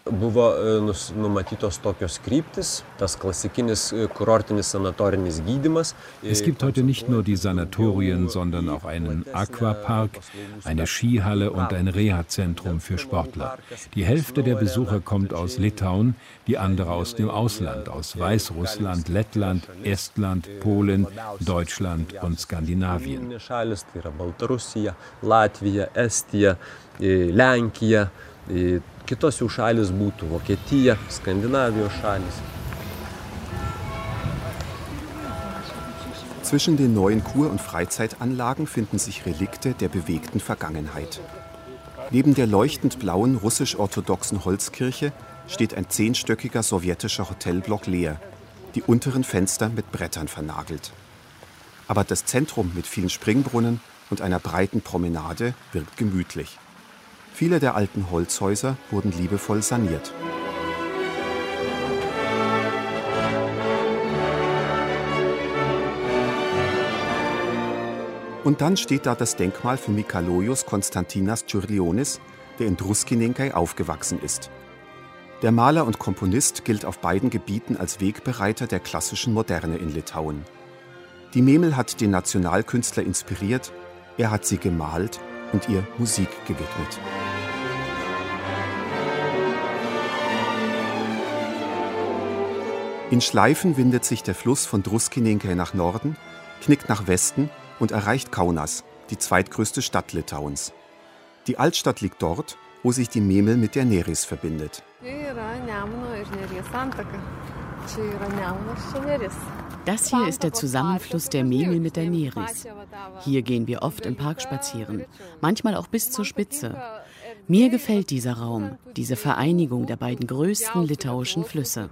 P: Es gibt heute nicht nur die Sanatorien, sondern auch einen Aquapark, eine Skihalle und ein Reha-Zentrum für Sportler. Die Hälfte der Besucher kommt aus Litauen, die andere aus dem Ausland, aus Weißrussland, Lettland, Estland, Polen, Deutschland und Skandinavien.
N: Kitos šalis būtų Vokietija, Skandinavijos šalis. Zwischen den neuen Kur- und Freizeitanlagen finden sich Relikte der bewegten Vergangenheit. Neben der leuchtend blauen russisch-orthodoxen Holzkirche steht ein 10-stöckiger sowjetischer Hotelblock leer, die unteren Fenster mit Brettern vernagelt. Aber das Zentrum mit vielen Springbrunnen und einer breiten Promenade wirkt gemütlich. Viele der alten Holzhäuser wurden liebevoll saniert. Und dann steht da das Denkmal für Mikalojus Konstantinas Čiurlionis, der in Druskininkai aufgewachsen ist. Der Maler und Komponist gilt auf beiden Gebieten als Wegbereiter der klassischen Moderne in Litauen. Die Memel hat den Nationalkünstler inspiriert, er hat sie gemalt und ihr Musik gewidmet. In Schleifen windet sich der Fluss von Druskininkai nach Norden, knickt nach Westen und erreicht Kaunas, die zweitgrößte Stadt Litauens. Die Altstadt liegt dort, wo sich die Memel mit der Neris verbindet.
Q: Das hier ist der Zusammenfluss der Memel mit der Neris. Hier gehen wir oft im Park spazieren, manchmal auch bis zur Spitze. Mir gefällt dieser Raum, diese Vereinigung der beiden größten litauischen Flüsse.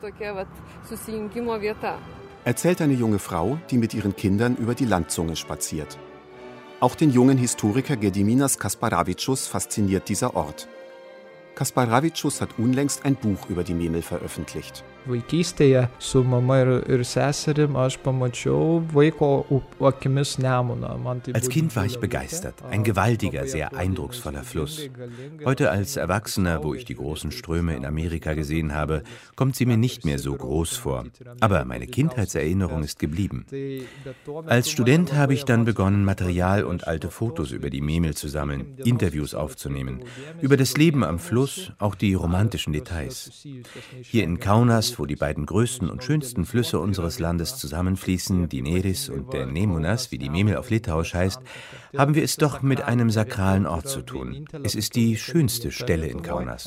N: Erzählt eine junge Frau, die mit ihren Kindern über die Landzunge spaziert. Auch den jungen Historiker Gediminas Kasparavičius fasziniert dieser Ort. Kasparavicius hat unlängst ein Buch über die Memel veröffentlicht.
R: Vaikystėje su mama ir seserim aš pamačiau vaiko akimis Nemuną.
S: Als Kind war ich begeistert. Ein gewaltiger, sehr eindrucksvoller Fluss. Heute als Erwachsener, wo ich die großen Ströme in Amerika gesehen habe, kommt sie mir nicht mehr so groß vor. Aber meine Kindheitserinnerung ist geblieben. Als Student habe ich dann begonnen, Material und alte Fotos über die Memel zu sammeln, Interviews aufzunehmen. Über das Leben am Fluss, auch die romantischen Details. Hier in Kaunas, wo die beiden größten und schönsten Flüsse unseres Landes zusammenfließen, die Neris und der Nemunas, wie die Memel auf Litauisch heißt, haben wir es doch mit einem sakralen Ort zu tun. Es ist die schönste Stelle in Kaunas.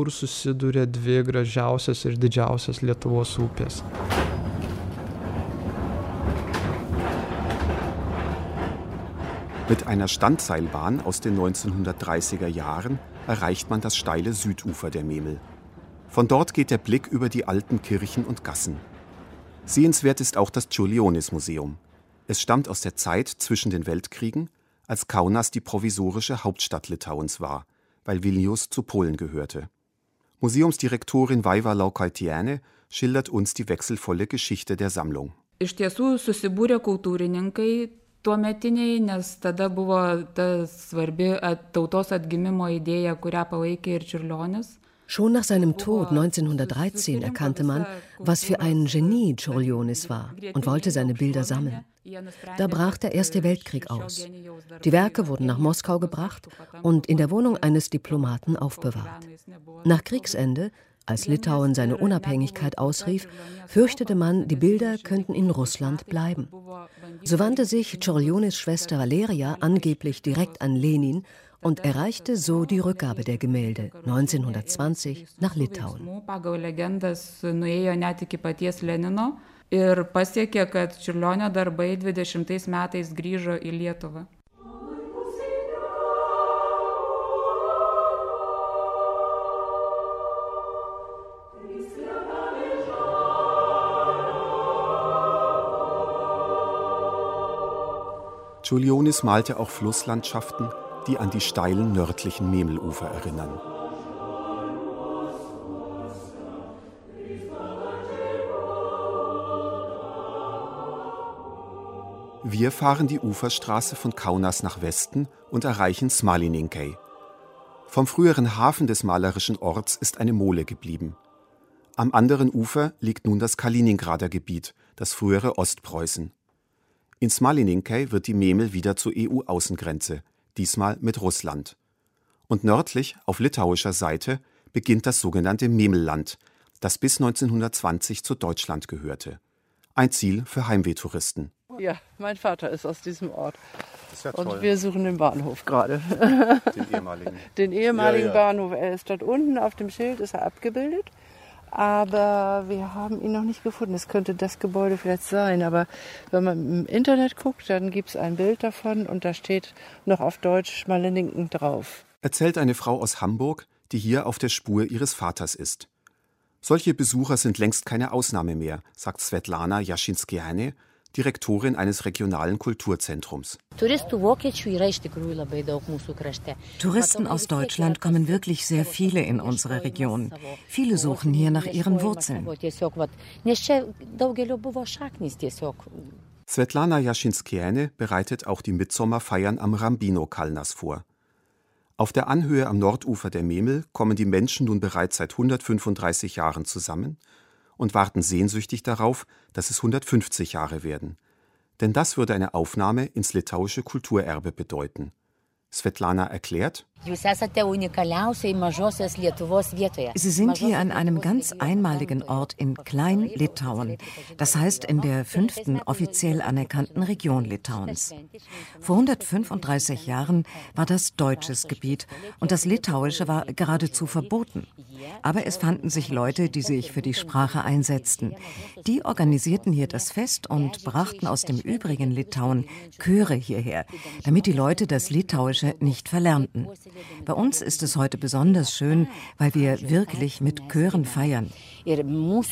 N: Mit einer Standseilbahn aus den 1930er Jahren erreicht man das steile Südufer der Memel. Von dort geht der Blick über die alten Kirchen und Gassen. Sehenswert ist auch das Čiurlionis-Museum. Es stammt aus der Zeit zwischen den Weltkriegen, als Kaunas die provisorische Hauptstadt Litauens war, weil Vilnius zu Polen gehörte. Museumsdirektorin Vaiva Laukaitienė schildert uns die wechselvolle Geschichte der Sammlung.
T: Iš tiesų susibūrė kultūrininkai tuometiniai, nes tada buvo ta svarbi tautos atgimimo idėja, kurią palaikė ir Čiurlionis.
U: Schon nach seinem Tod 1913 erkannte man, was für ein Genie Čiurlionis war und wollte seine Bilder sammeln. Da brach der Erste Weltkrieg aus. Die Werke wurden nach Moskau gebracht und in der Wohnung eines Diplomaten aufbewahrt. Nach Kriegsende, als Litauen seine Unabhängigkeit ausrief, fürchtete man, die Bilder könnten in Russland bleiben. So wandte sich Čiurlionis' Schwester Valeria angeblich direkt an Lenin und erreichte so die Rückgabe der Gemälde 1920 nach Litauen.
T: Ir pasiekė, kad Čiurlionio darbai 20 metais grįžo į Lietuvą.
N: Čiurlionis malte auch Flusslandschaften, die an die steilen nördlichen Memelufer erinnern. Wir fahren die Uferstraße von Kaunas nach Westen und erreichen Smalininkei. Vom früheren Hafen des malerischen Orts ist eine Mole geblieben. Am anderen Ufer liegt nun das Kaliningrader Gebiet, das frühere Ostpreußen. In Smalininkei wird die Memel wieder zur EU-Außengrenze, diesmal mit Russland. Und nördlich, auf litauischer Seite, beginnt das sogenannte Memelland, das bis 1920 zu Deutschland gehörte. Ein Ziel für Heimwehtouristen.
V: Ja, mein Vater ist aus diesem Ort.
N: Das ist ja toll.
V: Und wir suchen den Bahnhof gerade.
N: Den ehemaligen.
V: Den ehemaligen Bahnhof. Er ist dort unten auf dem Schild, ist er abgebildet. Aber wir haben ihn noch nicht gefunden. Es könnte das Gebäude vielleicht sein. Aber wenn man im Internet guckt, dann gibt es ein Bild davon und da steht noch auf Deutsch Smalininkei drauf.
N: Erzählt eine Frau aus Hamburg, die hier auf der Spur ihres Vaters ist. Solche Besucher sind längst keine Ausnahme mehr, sagt Svetlana Jaschinskiene, Direktorin eines regionalen Kulturzentrums.
W: Touristen aus Deutschland kommen wirklich sehr viele in unsere Region. Viele suchen hier nach ihren Wurzeln.
N: Svetlana Jaschinskiene bereitet auch die Mitsommerfeiern am Rambino Kalnas vor. Auf der Anhöhe am Nordufer der Memel kommen die Menschen nun bereits seit 135 Jahren zusammen und warten sehnsüchtig darauf, dass es 150 Jahre werden. Denn das würde eine Aufnahme ins litauische Kulturerbe bedeuten. Svetlana erklärt:
W: Sie sind hier an einem ganz einmaligen Ort in Klein-Litauen, das heißt in der 5. offiziell anerkannten Region Litauens. Vor 135 Jahren war das deutsches Gebiet und das Litauische war geradezu verboten. Aber es fanden sich Leute, die sich für die Sprache einsetzten. Die organisierten hier das Fest und brachten aus dem übrigen Litauen Chöre hierher, damit die Leute das Litauische nicht verlernten. Bei uns ist es heute besonders schön, weil wir wirklich mit Chören feiern.
N: Neben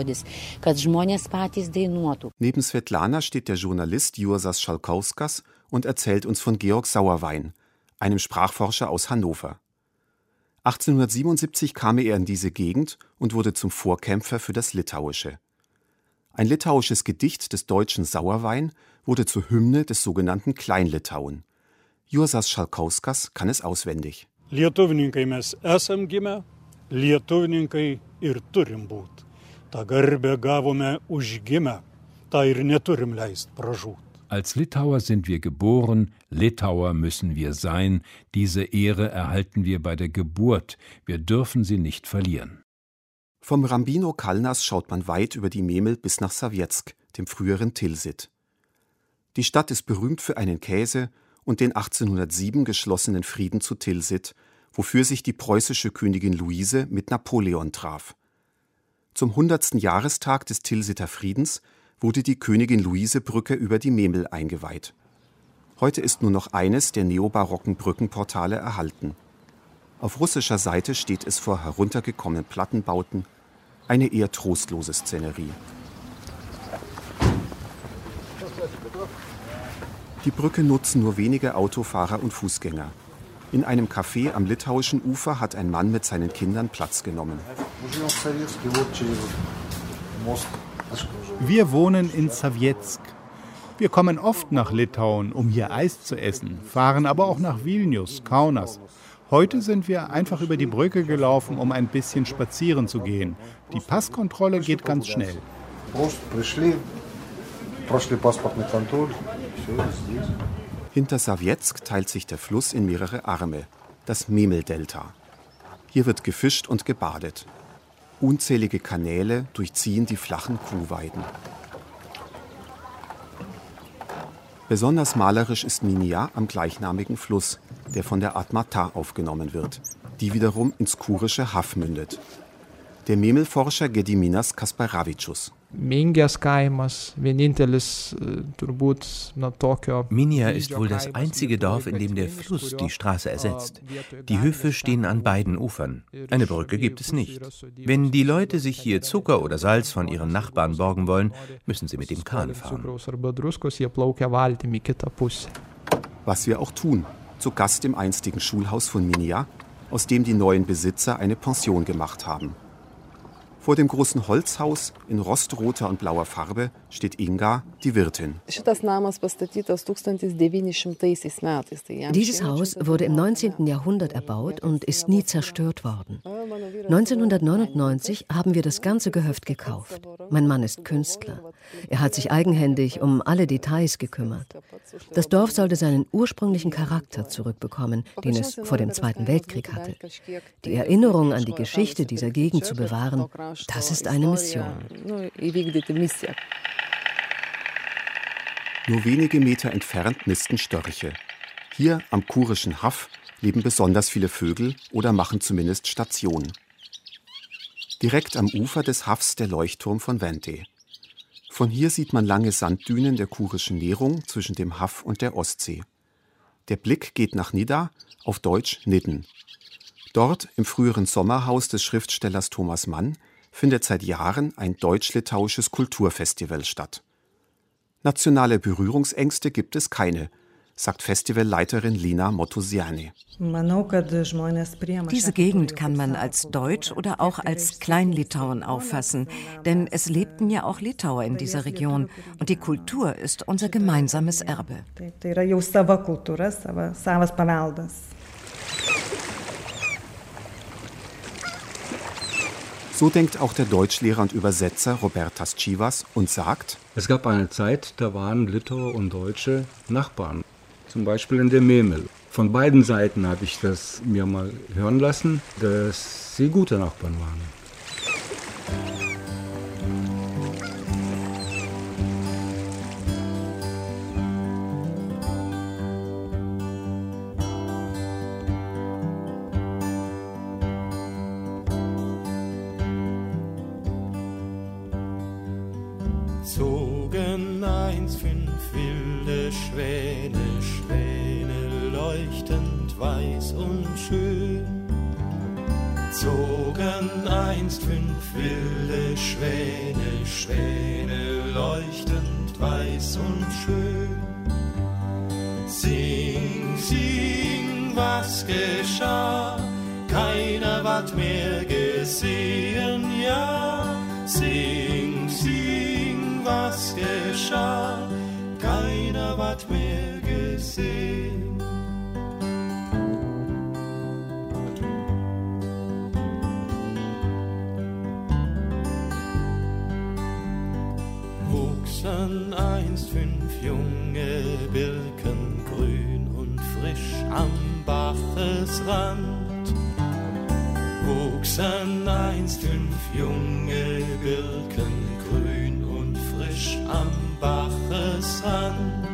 N: Svetlana steht der Journalist Juozas Šalkauskas und erzählt uns von Georg Sauerwein, einem Sprachforscher aus Hannover. 1877 kam er in diese Gegend und wurde zum Vorkämpfer für das Litauische. Ein litauisches Gedicht des deutschen Sauerwein wurde zur Hymne des sogenannten Kleinlitauen. Juozas Šalkauskas kann es auswendig.
A: Lietuvininkai mes esam gimę, lietuvininkai ir turim būt. Ta garbę gavome užgimę, ta ir neturim leist pražūt.
P: Als Litauer sind wir geboren, Litauer müssen wir sein. Diese Ehre erhalten wir bei der Geburt. Wir dürfen sie nicht verlieren.
N: Vom Rambino Kalnas schaut man weit über die Memel bis nach Sowietsk, dem früheren Tilsit. Die Stadt ist berühmt für einen Käse und den 1807 geschlossenen Frieden zu Tilsit, wofür sich die preußische Königin Luise mit Napoleon traf. Zum 100. Jahrestag des Tilsiter Friedens wurde die Königin-Luise-Brücke über die Memel eingeweiht. Heute ist nur noch eines der neobarocken Brückenportale erhalten. Auf russischer Seite steht es vor heruntergekommenen Plattenbauten, eine eher trostlose Szenerie. Die Brücke nutzen nur wenige Autofahrer und Fußgänger. In einem Café am litauischen Ufer hat ein Mann mit seinen Kindern Platz genommen.
O: Wir wohnen in Sowietsk. Wir kommen oft nach Litauen, um hier Eis zu essen, fahren aber auch nach Vilnius, Kaunas. Heute sind wir einfach über die Brücke gelaufen, um ein bisschen spazieren zu gehen. Die Passkontrolle geht ganz schnell.
N: Hinter Sowietsk teilt sich der Fluss in mehrere Arme, das Memel-Delta. Hier wird gefischt und gebadet. Unzählige Kanäle durchziehen die flachen Kuhweiden. Besonders malerisch ist Minia am gleichnamigen Fluss, der von der Atmata aufgenommen wird, die wiederum ins kurische Haff mündet. Der Memel-Forscher Gediminas Kasparavicius.
R: Minia ist
S: wohl das einzige Dorf, in dem der Fluss die Straße ersetzt. Die Höfe stehen an beiden Ufern. Eine Brücke gibt es nicht. Wenn die Leute sich hier Zucker oder Salz von ihren Nachbarn borgen wollen, müssen sie mit dem Kahn fahren.
N: Was wir auch tun, zu Gast im einstigen Schulhaus von Minia, aus dem die neuen Besitzer eine Pension gemacht haben. Vor dem großen Holzhaus in rostroter und blauer Farbe steht Inga, die Wirtin.
U: Dieses Haus wurde im 19. Jahrhundert erbaut und ist nie zerstört worden. 1999 haben wir das ganze Gehöft gekauft. Mein Mann ist Künstler. Er hat sich eigenhändig um alle Details gekümmert. Das Dorf sollte seinen ursprünglichen Charakter zurückbekommen, den es vor dem Zweiten Weltkrieg hatte. Die Erinnerung an die Geschichte dieser Gegend zu bewahren, das ist eine Mission.
N: Nur wenige Meter entfernt nisten Störche. Hier am kurischen Haff leben besonders viele Vögel oder machen zumindest Station. Direkt am Ufer des Haffs der Leuchtturm von Vente. Von hier sieht man lange Sanddünen der kurischen Nehrung zwischen dem Haff und der Ostsee. Der Blick geht nach Nidda, auf Deutsch Nidden. Dort, im früheren Sommerhaus des Schriftstellers Thomas Mann, findet seit Jahren ein deutsch-litauisches Kulturfestival statt. Nationale Berührungsängste gibt es keine, sagt Festivalleiterin Lina Motosiani.
W: Diese Gegend kann man als Deutsch oder auch als Kleinlitauen auffassen, denn es lebten ja auch Litauer in dieser Region und die Kultur ist unser gemeinsames Erbe.
N: So denkt auch der Deutschlehrer und Übersetzer Robertas Chivas und sagt:
M: Es gab eine Zeit, da waren Litauer und Deutsche Nachbarn, zum Beispiel in der Memel. Von beiden Seiten habe ich das mir mal hören lassen, dass sie gute Nachbarn waren.
H: Zogen einst 5 wilde Schwäne, Schwäne leuchtend weiß und schön. Zogen einst 5 wilde Schwäne, Schwäne leuchtend weiß und schön.
D: Sing, sing, was geschah? Keiner hat mehr gesehen, ja. Sing, sing, was geschah? Keiner hat mehr gesehen. Wuchsen einst 5 junge Birken, grün und frisch am Bachesrand. Wuchsen einst 5 junge Birken, grün und frisch am Bachesrand.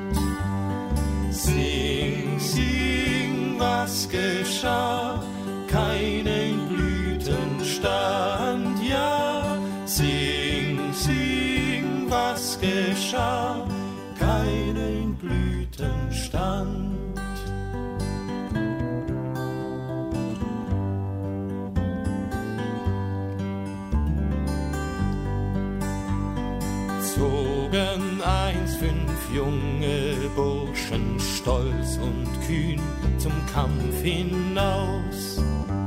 D: Sing, sing, was geschah? Keinen Blütenstand, ja. Sing, sing, was geschah? Keinen Blütenstand. Zogen einst 5 junge Burschen stolz und kühn zum Kampf hinaus.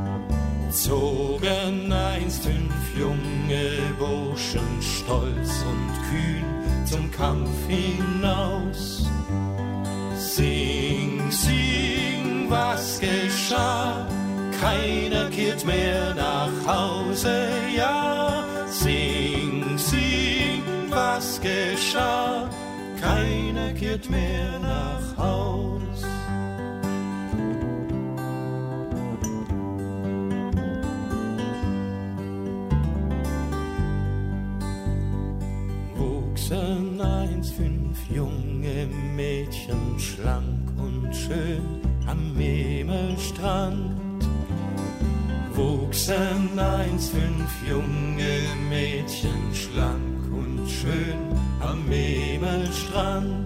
D: Zogen einst 5 junge Burschen stolz und kühn zum Kampf hinaus. Sing, sing, was geschah? Keiner kehrt mehr nach Hause, ja. Sing, sing, was geschah? Keiner kehrt mehr nach Haus. Wuchsen einst 5 junge Mädchen, schlank und schön, am Memelstrand. Wuchsen einst 5 junge Mädchen, schlank und schön, am Memelstrand.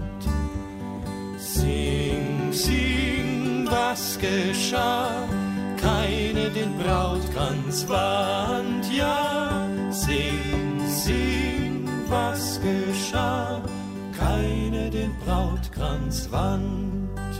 D: Sing, sing, was geschah? Keine den Brautkranz wand, ja. Sing, sing, was geschah? Keine den Brautkranz wand.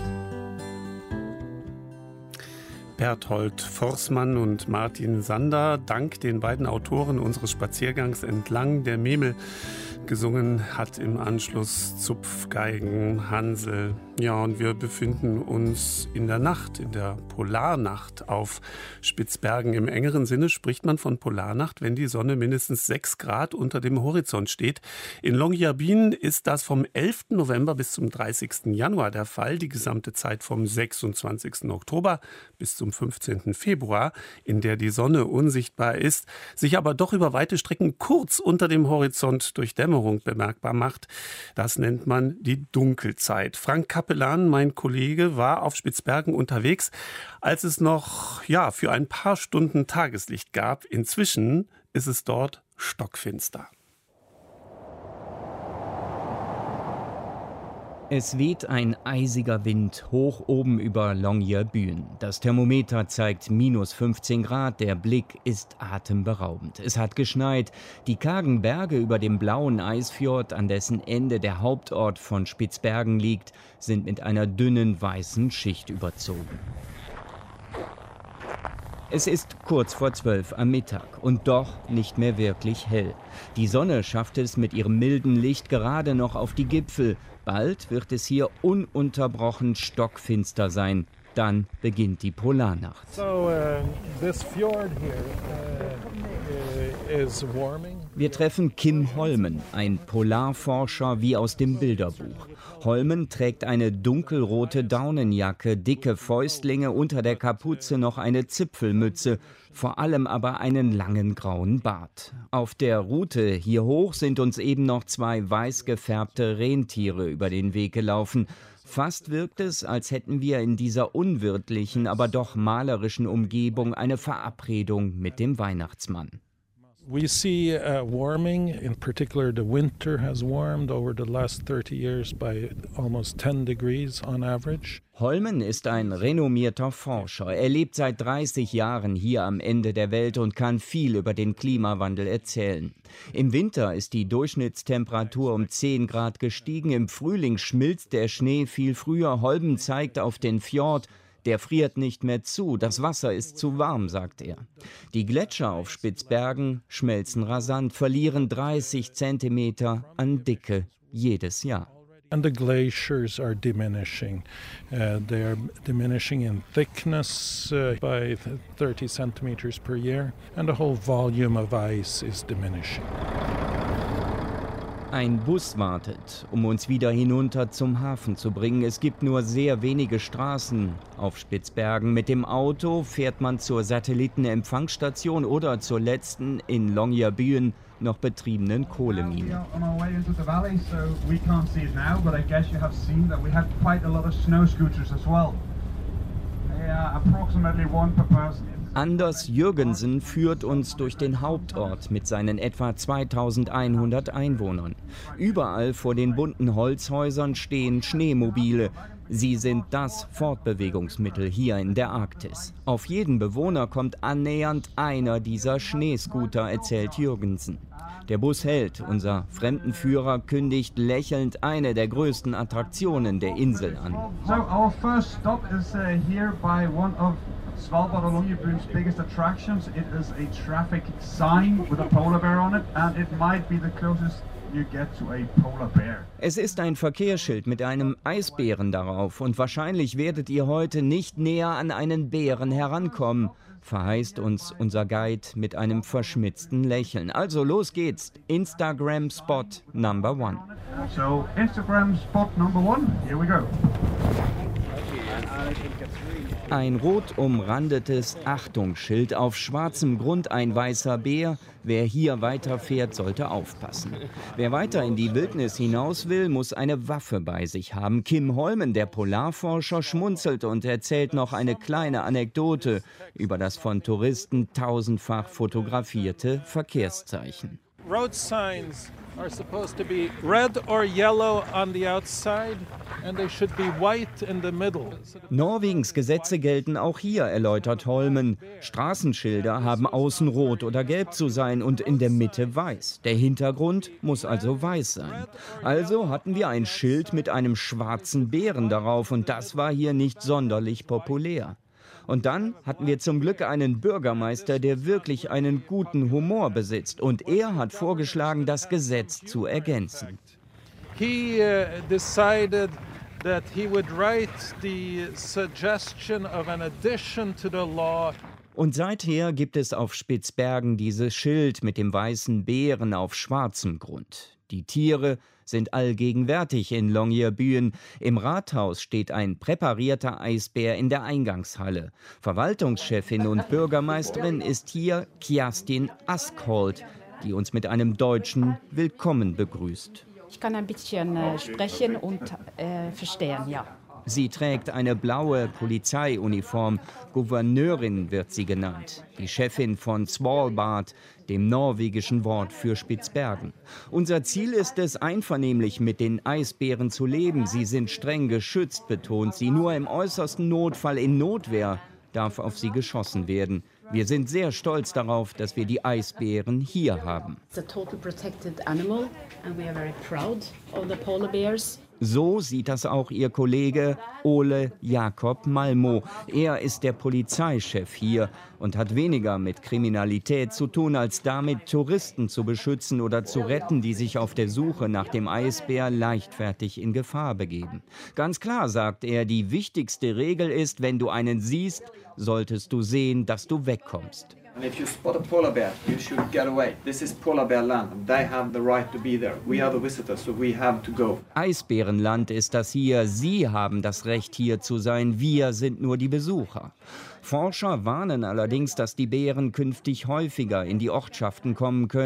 B: Berthold Forssmann und Martin Sander, dank den beiden Autoren unseres Spaziergangs entlang der Memel gesungen hat im Anschluss Zupfgeigen Hansel. Ja, und wir befinden uns in der Nacht, in der Polarnacht auf Spitzbergen. Im engeren Sinne spricht man von Polarnacht, wenn die Sonne mindestens 6 Grad unter dem Horizont steht. In Longyearbyen ist das vom 11. November bis zum 30. Januar der Fall. Die gesamte Zeit vom 26. Oktober bis zum 15. Februar, in der die Sonne unsichtbar ist, sich aber doch über weite Strecken kurz unter dem Horizont durch Dämmerung bemerkbar macht. Das nennt man die Dunkelzeit. Frank Kapellan, mein Kollege, war auf Spitzbergen unterwegs, als es noch für ein paar Stunden Tageslicht gab. Inzwischen ist es dort stockfinster.
F: Es weht ein eisiger Wind hoch oben über Longyearbyen. Das Thermometer zeigt minus 15 Grad, der Blick ist atemberaubend. Es hat geschneit. Die kargen Berge über dem blauen Eisfjord, an dessen Ende der Hauptort von Spitzbergen liegt, sind mit einer dünnen weißen Schicht überzogen. Es ist kurz vor 12 am Mittag und doch nicht mehr wirklich hell. Die Sonne schafft es mit ihrem milden Licht gerade noch auf die Gipfel. Bald wird es hier ununterbrochen stockfinster sein. Dann beginnt die Polarnacht. Wir treffen Kim Holmen, ein Polarforscher wie aus dem Bilderbuch. Holmen trägt eine dunkelrote Daunenjacke, dicke Fäustlinge, unter der Kapuze noch eine Zipfelmütze, vor allem aber einen langen grauen Bart. Auf der Route hier hoch sind uns eben noch 2 weiß gefärbte Rentiere über den Weg gelaufen. Fast wirkt es, als hätten wir in dieser unwirtlichen, aber doch malerischen Umgebung eine Verabredung mit dem Weihnachtsmann.
C: We see warming. In particular, the winter has warmed over the last 30 years by almost 10 degrees on average.
F: Holmen ist ein renommierter Forscher. Er lebt seit 30 Jahren hier am Ende der Welt und kann viel über den Klimawandel erzählen. Im Winter ist die Durchschnittstemperatur um 10 Grad gestiegen, im Frühling schmilzt der Schnee viel früher. Holmen zeigt auf den Fjord, der friert nicht mehr zu, das Wasser ist zu warm, sagt er. Die Gletscher auf Spitzbergen schmelzen rasant, verlieren 30 Zentimeter an Dicke jedes Jahr.
C: And the glaciers are diminishing. They are diminishing in thickness by 30 centimeters per year, and the whole volume of ice is diminishing.
F: Ein Bus wartet, um uns wieder hinunter zum Hafen zu bringen. Es gibt nur sehr wenige Straßen auf Spitzbergen. Mit dem Auto fährt man zur Satellitenempfangsstation oder zur letzten in Longyearbyen noch betriebenen Kohlemine. Anders Jürgensen führt uns durch den Hauptort mit seinen etwa 2100 Einwohnern. Überall vor den bunten Holzhäusern stehen Schneemobile. Sie sind das Fortbewegungsmittel hier in der Arktis. Auf jeden Bewohner kommt annähernd einer dieser Schneescooter, erzählt Jürgensen. Der Bus hält. Unser Fremdenführer kündigt lächelnd eine der größten Attraktionen der Insel an.
E: So our first stop is here by one of Svalbard or Longyearbyen's biggest attractions. It is a traffic sign with a polar bear on it, and it might be the closest you get to a polar bear.
F: Es ist ein Verkehrsschild mit einem Eisbären darauf und wahrscheinlich werdet ihr heute nicht näher an einen Bären herankommen, verheißt uns unser Guide mit einem verschmitzten Lächeln. Also los geht's. Instagram Spot Number 1.
E: So Instagram Spot Number 1. Here we go.
F: Ein rot umrandetes Achtungsschild, auf schwarzem Grund ein weißer Bär. Wer hier weiterfährt, sollte aufpassen. Wer weiter in die Wildnis hinaus will, muss eine Waffe bei sich haben. Kim Holmen, der Polarforscher, schmunzelt und erzählt noch eine kleine Anekdote über das von Touristen tausendfach fotografierte Verkehrszeichen.
C: Road signs are supposed to be red or yellow on the outside and they should be white in the middle.
F: Norwegens Gesetze gelten auch hier, erläutert Holmen. Straßenschilder haben außen rot oder gelb zu sein und in der Mitte weiß. Der Hintergrund muss also weiß sein. Also hatten wir ein Schild mit einem schwarzen Bären darauf und das war hier nicht sonderlich populär. Und dann hatten wir zum Glück einen Bürgermeister, der wirklich einen guten Humor besitzt. Und er hat vorgeschlagen, das Gesetz zu ergänzen.
C: He decided that he would write the suggestion of an addition to the law.
F: Und seither gibt es auf Spitzbergen dieses Schild mit dem weißen Bären auf schwarzem Grund. Die Tiere sind allgegenwärtig in Longyearbyen. Im Rathaus steht ein präparierter Eisbär in der Eingangshalle. Verwaltungschefin und Bürgermeisterin ist hier Kerstin Askholt, die uns mit einem deutschen Willkommen begrüßt.
G: Ich kann ein bisschen sprechen und verstehen, ja.
F: Sie trägt eine blaue Polizeiuniform. Gouverneurin wird sie genannt. Die Chefin von Svalbard, dem norwegischen Wort für Spitzbergen. Unser Ziel ist es, einvernehmlich mit den Eisbären zu leben. Sie sind streng geschützt, betont sie. Nur im äußersten Notfall, in Notwehr, darf auf sie geschossen werden. Wir sind sehr stolz darauf, dass wir die Eisbären hier haben.
G: It's a total protected animal and we are very proud of the polar bears.
F: So sieht das auch ihr Kollege Ole Jakob Malmo. Er ist der Polizeichef hier und hat weniger mit Kriminalität zu tun, als damit, Touristen zu beschützen oder zu retten, die sich auf der Suche nach dem Eisbär leichtfertig in Gefahr begeben. Ganz klar, sagt er, die wichtigste Regel ist, wenn du einen siehst, solltest du sehen, dass du wegkommst.
X: And if you spot a polar bear, you should get away. This is polar bear land, and they have the right to be there. We are the visitors, so we have to go.
F: Eisbärenland ist das hier. Sie haben das Recht, hier zu sein. Wir sind nur die Besucher. Forscher warnen allerdings, dass die Bären künftig häufiger in die Ortschaften kommen können.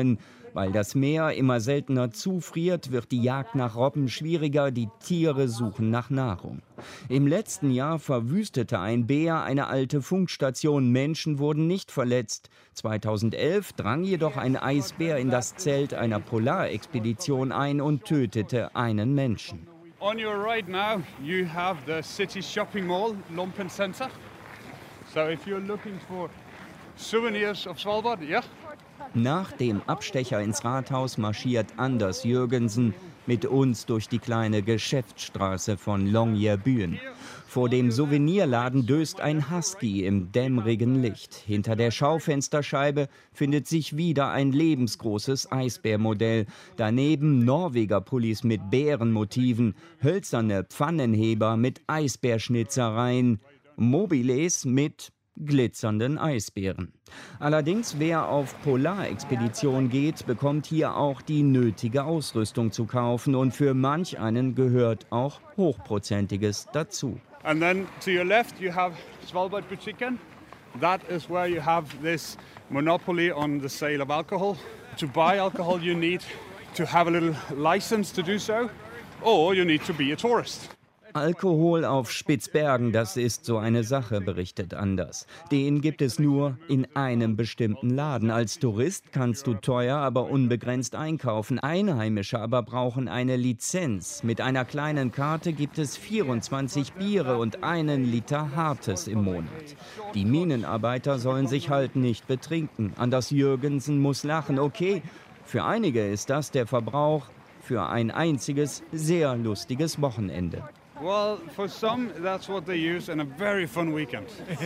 F: Weil das Meer immer seltener zufriert, wird die Jagd nach Robben schwieriger, die Tiere suchen nach Nahrung. Im letzten Jahr verwüstete ein Bär eine alte Funkstation, Menschen wurden nicht verletzt. 2011 drang jedoch ein Eisbär in das Zelt einer Polarexpedition ein und tötete einen Menschen.
I: On your right now, you have the city shopping mall, Lompen Center. So if you're looking for souvenirs of Svalbard, yeah.
F: Nach dem Abstecher ins Rathaus marschiert Anders Jürgensen mit uns durch die kleine Geschäftsstraße von Longyearbyen. Vor dem Souvenirladen döst ein Husky im dämmerigen Licht. Hinter der Schaufensterscheibe findet sich wieder ein lebensgroßes Eisbärmodell. Daneben Norweger-Pullis mit Bärenmotiven, hölzerne Pfannenheber mit Eisbärschnitzereien, Mobiles mit glitzernden Eisbären. Allerdings, wer auf Polarexpedition geht, bekommt hier auch die nötige Ausrüstung zu kaufen und für manch einen gehört auch Hochprozentiges dazu.
I: And then to your left you have Svalbard Butikken. That is where you have this monopoly on the sale of alcohol. To buy alcohol you need to have a little license to do so, or you need to be a tourist.
F: Alkohol auf Spitzbergen, das ist so eine Sache, berichtet Anders. Den gibt es nur in einem bestimmten Laden. Als Tourist kannst du teuer, aber unbegrenzt einkaufen. Einheimische aber brauchen eine Lizenz. Mit einer kleinen Karte gibt es 24 Biere und 1 Liter Hartes im Monat. Die Minenarbeiter sollen sich halt nicht betrinken. Anders Jürgensen muss lachen. Okay, für einige ist das der Verbrauch für ein einziges, sehr lustiges Wochenende.
I: Well, for some that's what they use in a very fun weekend.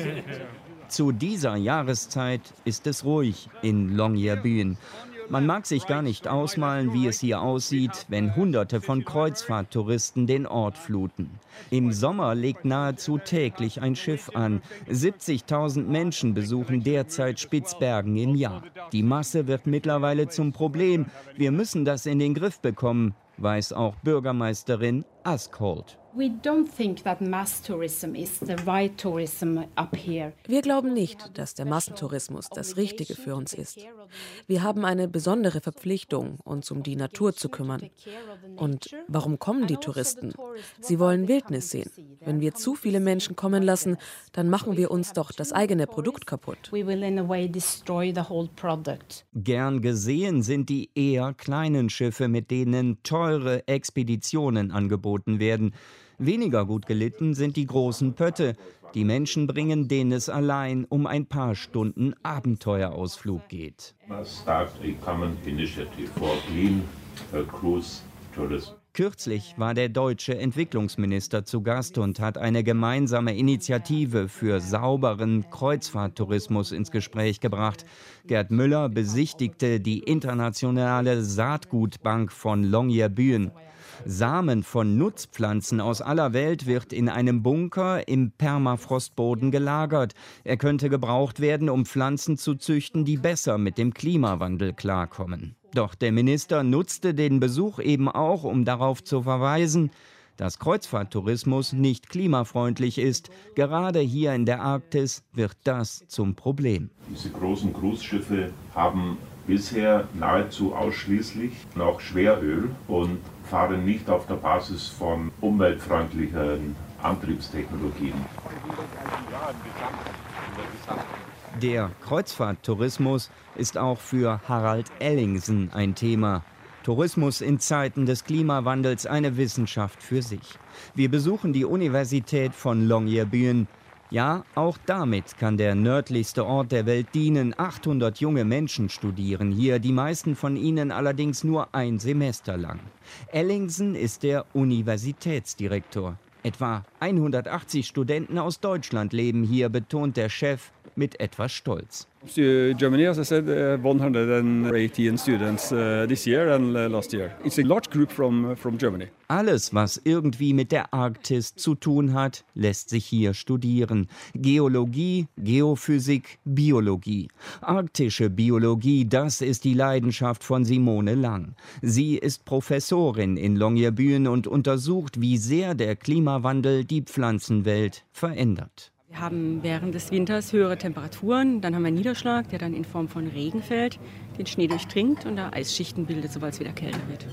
F: Zu dieser Jahreszeit ist es ruhig in Longyearbyen. Man mag sich gar nicht ausmalen, wie es hier aussieht, wenn Hunderte von Kreuzfahrttouristen den Ort fluten. Im Sommer legt nahezu täglich ein Schiff an. 70.000 Menschen besuchen derzeit Spitzbergen im Jahr. Die Masse wird mittlerweile zum Problem. Wir müssen das in den Griff bekommen, weiß auch Bürgermeisterin Askholt.
G: We don't think that mass tourism is the right tourism up here.
J: Wir glauben nicht, dass der Massentourismus das Richtige für uns ist. Wir haben eine besondere Verpflichtung, uns um die Natur zu kümmern. Und warum kommen die Touristen? Sie wollen Wildnis sehen. Wenn wir zu viele Menschen kommen lassen, dann machen wir uns doch das eigene Produkt kaputt.
G: We will in a way destroy the whole product.
F: Gern gesehen sind die eher kleinen Schiffe, mit denen teure Expeditionen angeboten werden. Weniger gut gelitten sind die großen Pötte. Die Menschen bringen, denen es allein um ein paar Stunden Abenteuerausflug geht. Kürzlich war der deutsche Entwicklungsminister zu Gast und hat eine gemeinsame Initiative für sauberen Kreuzfahrttourismus ins Gespräch gebracht. Gerd Müller besichtigte die internationale Saatgutbank von Longyearbyen. Samen von Nutzpflanzen aus aller Welt wird in einem Bunker im Permafrostboden gelagert. Er könnte gebraucht werden, um Pflanzen zu züchten, die besser mit dem Klimawandel klarkommen. Doch der Minister nutzte den Besuch eben auch, um darauf zu verweisen, dass Kreuzfahrttourismus nicht klimafreundlich ist. Gerade hier in der Arktis wird das zum Problem.
K: Diese großen Cruise-Schiffe haben bisher nahezu ausschließlich noch Schweröl und fahren nicht auf der Basis von umweltfreundlichen Antriebstechnologien.
F: Der Kreuzfahrttourismus ist auch für Harald Ellingsen ein Thema. Tourismus in Zeiten des Klimawandels eine Wissenschaft für sich. Wir besuchen die Universität von Longyearbyen. Ja, auch damit kann der nördlichste Ort der Welt dienen. 800 junge Menschen studieren hier, die meisten von ihnen allerdings nur ein Semester lang. Ellingsen ist der Universitätsdirektor. Etwa 180 Studenten aus Deutschland leben hier, betont der Chef mit etwas Stolz.
L: Germany, as I said, 118 students this year and last year. It's a large group from Germany.
F: Alles, was irgendwie mit der Arktis zu tun hat, lässt sich hier studieren. Geologie, Geophysik, Biologie. Arktische Biologie, das ist die Leidenschaft von Simone Lang. Sie ist Professorin in Longyearbyen und untersucht, wie sehr der Klimawandel die Pflanzenwelt verändert.
A: Wir haben während des Winters höhere Temperaturen, dann haben wir Niederschlag, der dann in Form von Regen fällt, den Schnee durchdringt und da Eisschichten bildet, sobald es wieder kälter wird.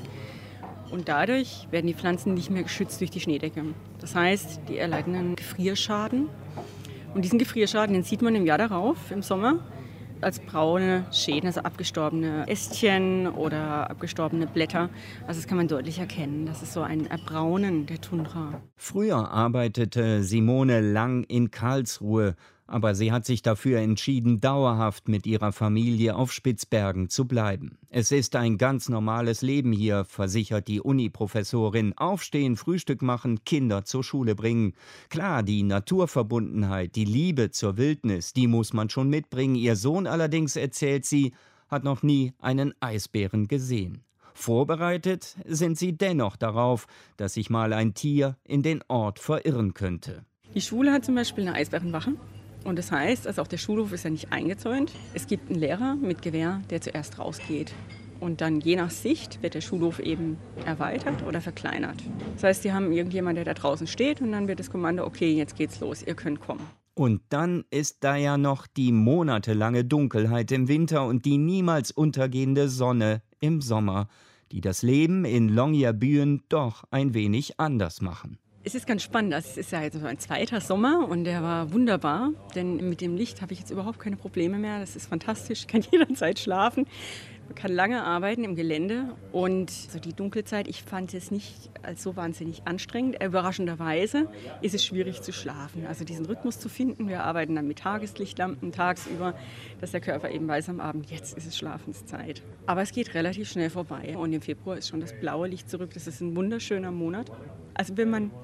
A: Und dadurch werden die Pflanzen nicht mehr geschützt durch die Schneedecke. Das heißt, die erleiden einen Gefrierschaden. Und diesen Gefrierschaden, den sieht man im Jahr darauf, im Sommer, als braune Schäden, also abgestorbene Ästchen oder abgestorbene Blätter. Also das kann man deutlich erkennen. Das ist so ein Erbraunen der Tundra.
F: Früher arbeitete Simone Lang in Karlsruhe, aber sie hat sich dafür entschieden, dauerhaft mit ihrer Familie auf Spitzbergen zu bleiben. Es ist ein ganz normales Leben hier, versichert die Uni-Professorin. Aufstehen, Frühstück machen, Kinder zur Schule bringen. Klar, die Naturverbundenheit, die Liebe zur Wildnis, die muss man schon mitbringen. Ihr Sohn allerdings, erzählt sie, hat noch nie einen Eisbären gesehen. Vorbereitet sind sie dennoch darauf, dass sich mal ein Tier in den Ort verirren könnte.
A: Die Schule hat zum Beispiel eine Eisbärenwache. Und das heißt, also auch der Schulhof ist ja nicht eingezäunt. Es gibt einen Lehrer mit Gewehr, der zuerst rausgeht. Und dann je nach Sicht wird der Schulhof eben erweitert oder verkleinert. Das heißt, die haben irgendjemanden, der da draußen steht und dann wird das Kommando, okay, jetzt geht's los, ihr könnt kommen.
F: Und dann ist da ja noch die monatelange Dunkelheit im Winter und die niemals untergehende Sonne im Sommer, die das Leben in Longyearbyen doch ein wenig anders machen.
A: Es ist ganz spannend, es ist ja jetzt so ein zweiter Sommer und der war wunderbar, denn mit dem Licht habe ich jetzt überhaupt keine Probleme mehr. Das ist fantastisch, ich kann jederzeit schlafen, man kann lange arbeiten im Gelände und so die Dunkelzeit, ich fand es nicht als so wahnsinnig anstrengend. Überraschenderweise ist es schwierig zu schlafen, also diesen Rhythmus zu finden. Wir arbeiten dann mit Tageslichtlampen tagsüber, dass der Körper eben weiß am Abend, jetzt ist es Schlafenszeit. Aber es geht relativ schnell vorbei und im Februar ist schon das blaue Licht zurück, das ist ein wunderschöner Monat. Also wenn man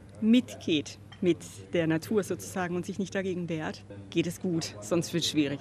A: mitgeht mit der Natur sozusagen und sich nicht dagegen wehrt, geht es gut, sonst wird es schwierig.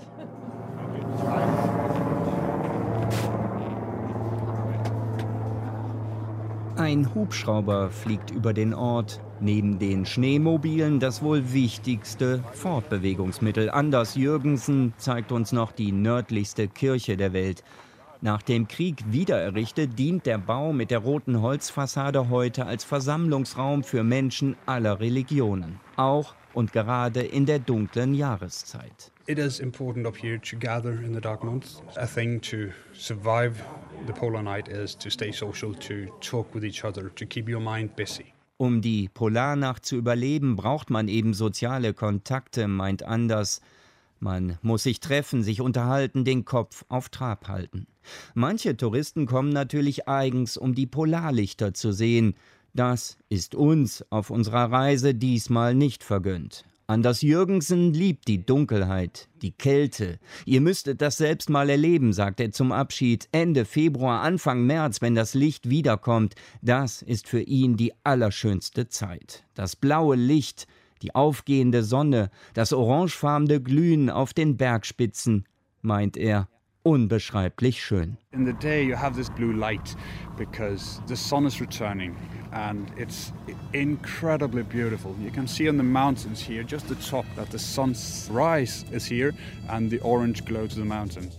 F: Ein Hubschrauber fliegt über den Ort. Neben den Schneemobilen das wohl wichtigste Fortbewegungsmittel. Anders Jürgensen zeigt uns noch die nördlichste Kirche der Welt. Nach dem Krieg wiedererrichtet, dient der Bau mit der roten Holzfassade heute als Versammlungsraum für Menschen aller Religionen. Auch und gerade in der dunklen Jahreszeit.
I: It is important up here to gather in the dark months. A thing to survive the polar night is to stay social, to talk with each other, to keep your mind busy.
F: Um die Polarnacht zu überleben, braucht man eben soziale Kontakte, meint Anders. Man muss sich treffen, sich unterhalten, den Kopf auf Trab halten. Manche Touristen kommen natürlich eigens, um die Polarlichter zu sehen. Das ist uns auf unserer Reise diesmal nicht vergönnt. Anders Jürgensen liebt die Dunkelheit, die Kälte. Ihr müsstet das selbst mal erleben, sagt er zum Abschied. Ende Februar, Anfang März, wenn das Licht wiederkommt, das ist für ihn die allerschönste Zeit. Das blaue Licht, die aufgehende Sonne, das orangefarbene Glühen auf den Bergspitzen, meint er, unbeschreiblich schön.
I: In the day you have this blue light because the sun is returning and it's incredibly beautiful. You can see on the mountains here, just the top, that the sun's rise is here and the orange glow to the mountains.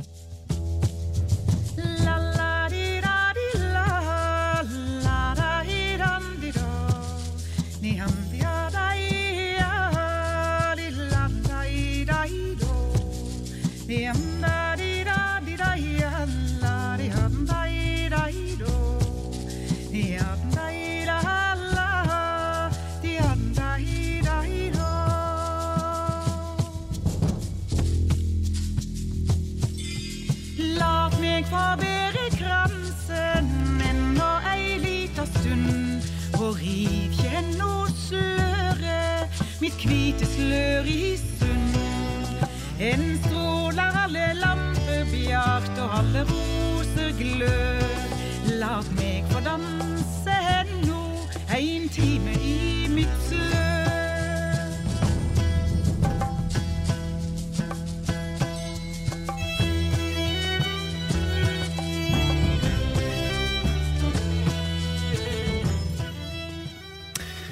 Q: Fra bærekransen ennå ei lita stund, og riv kjenno sløret, mitt hvite slør i sund. En stråler alle lamper bjart, og alle roser glør. La meg få danse ennå en time i mitt slør.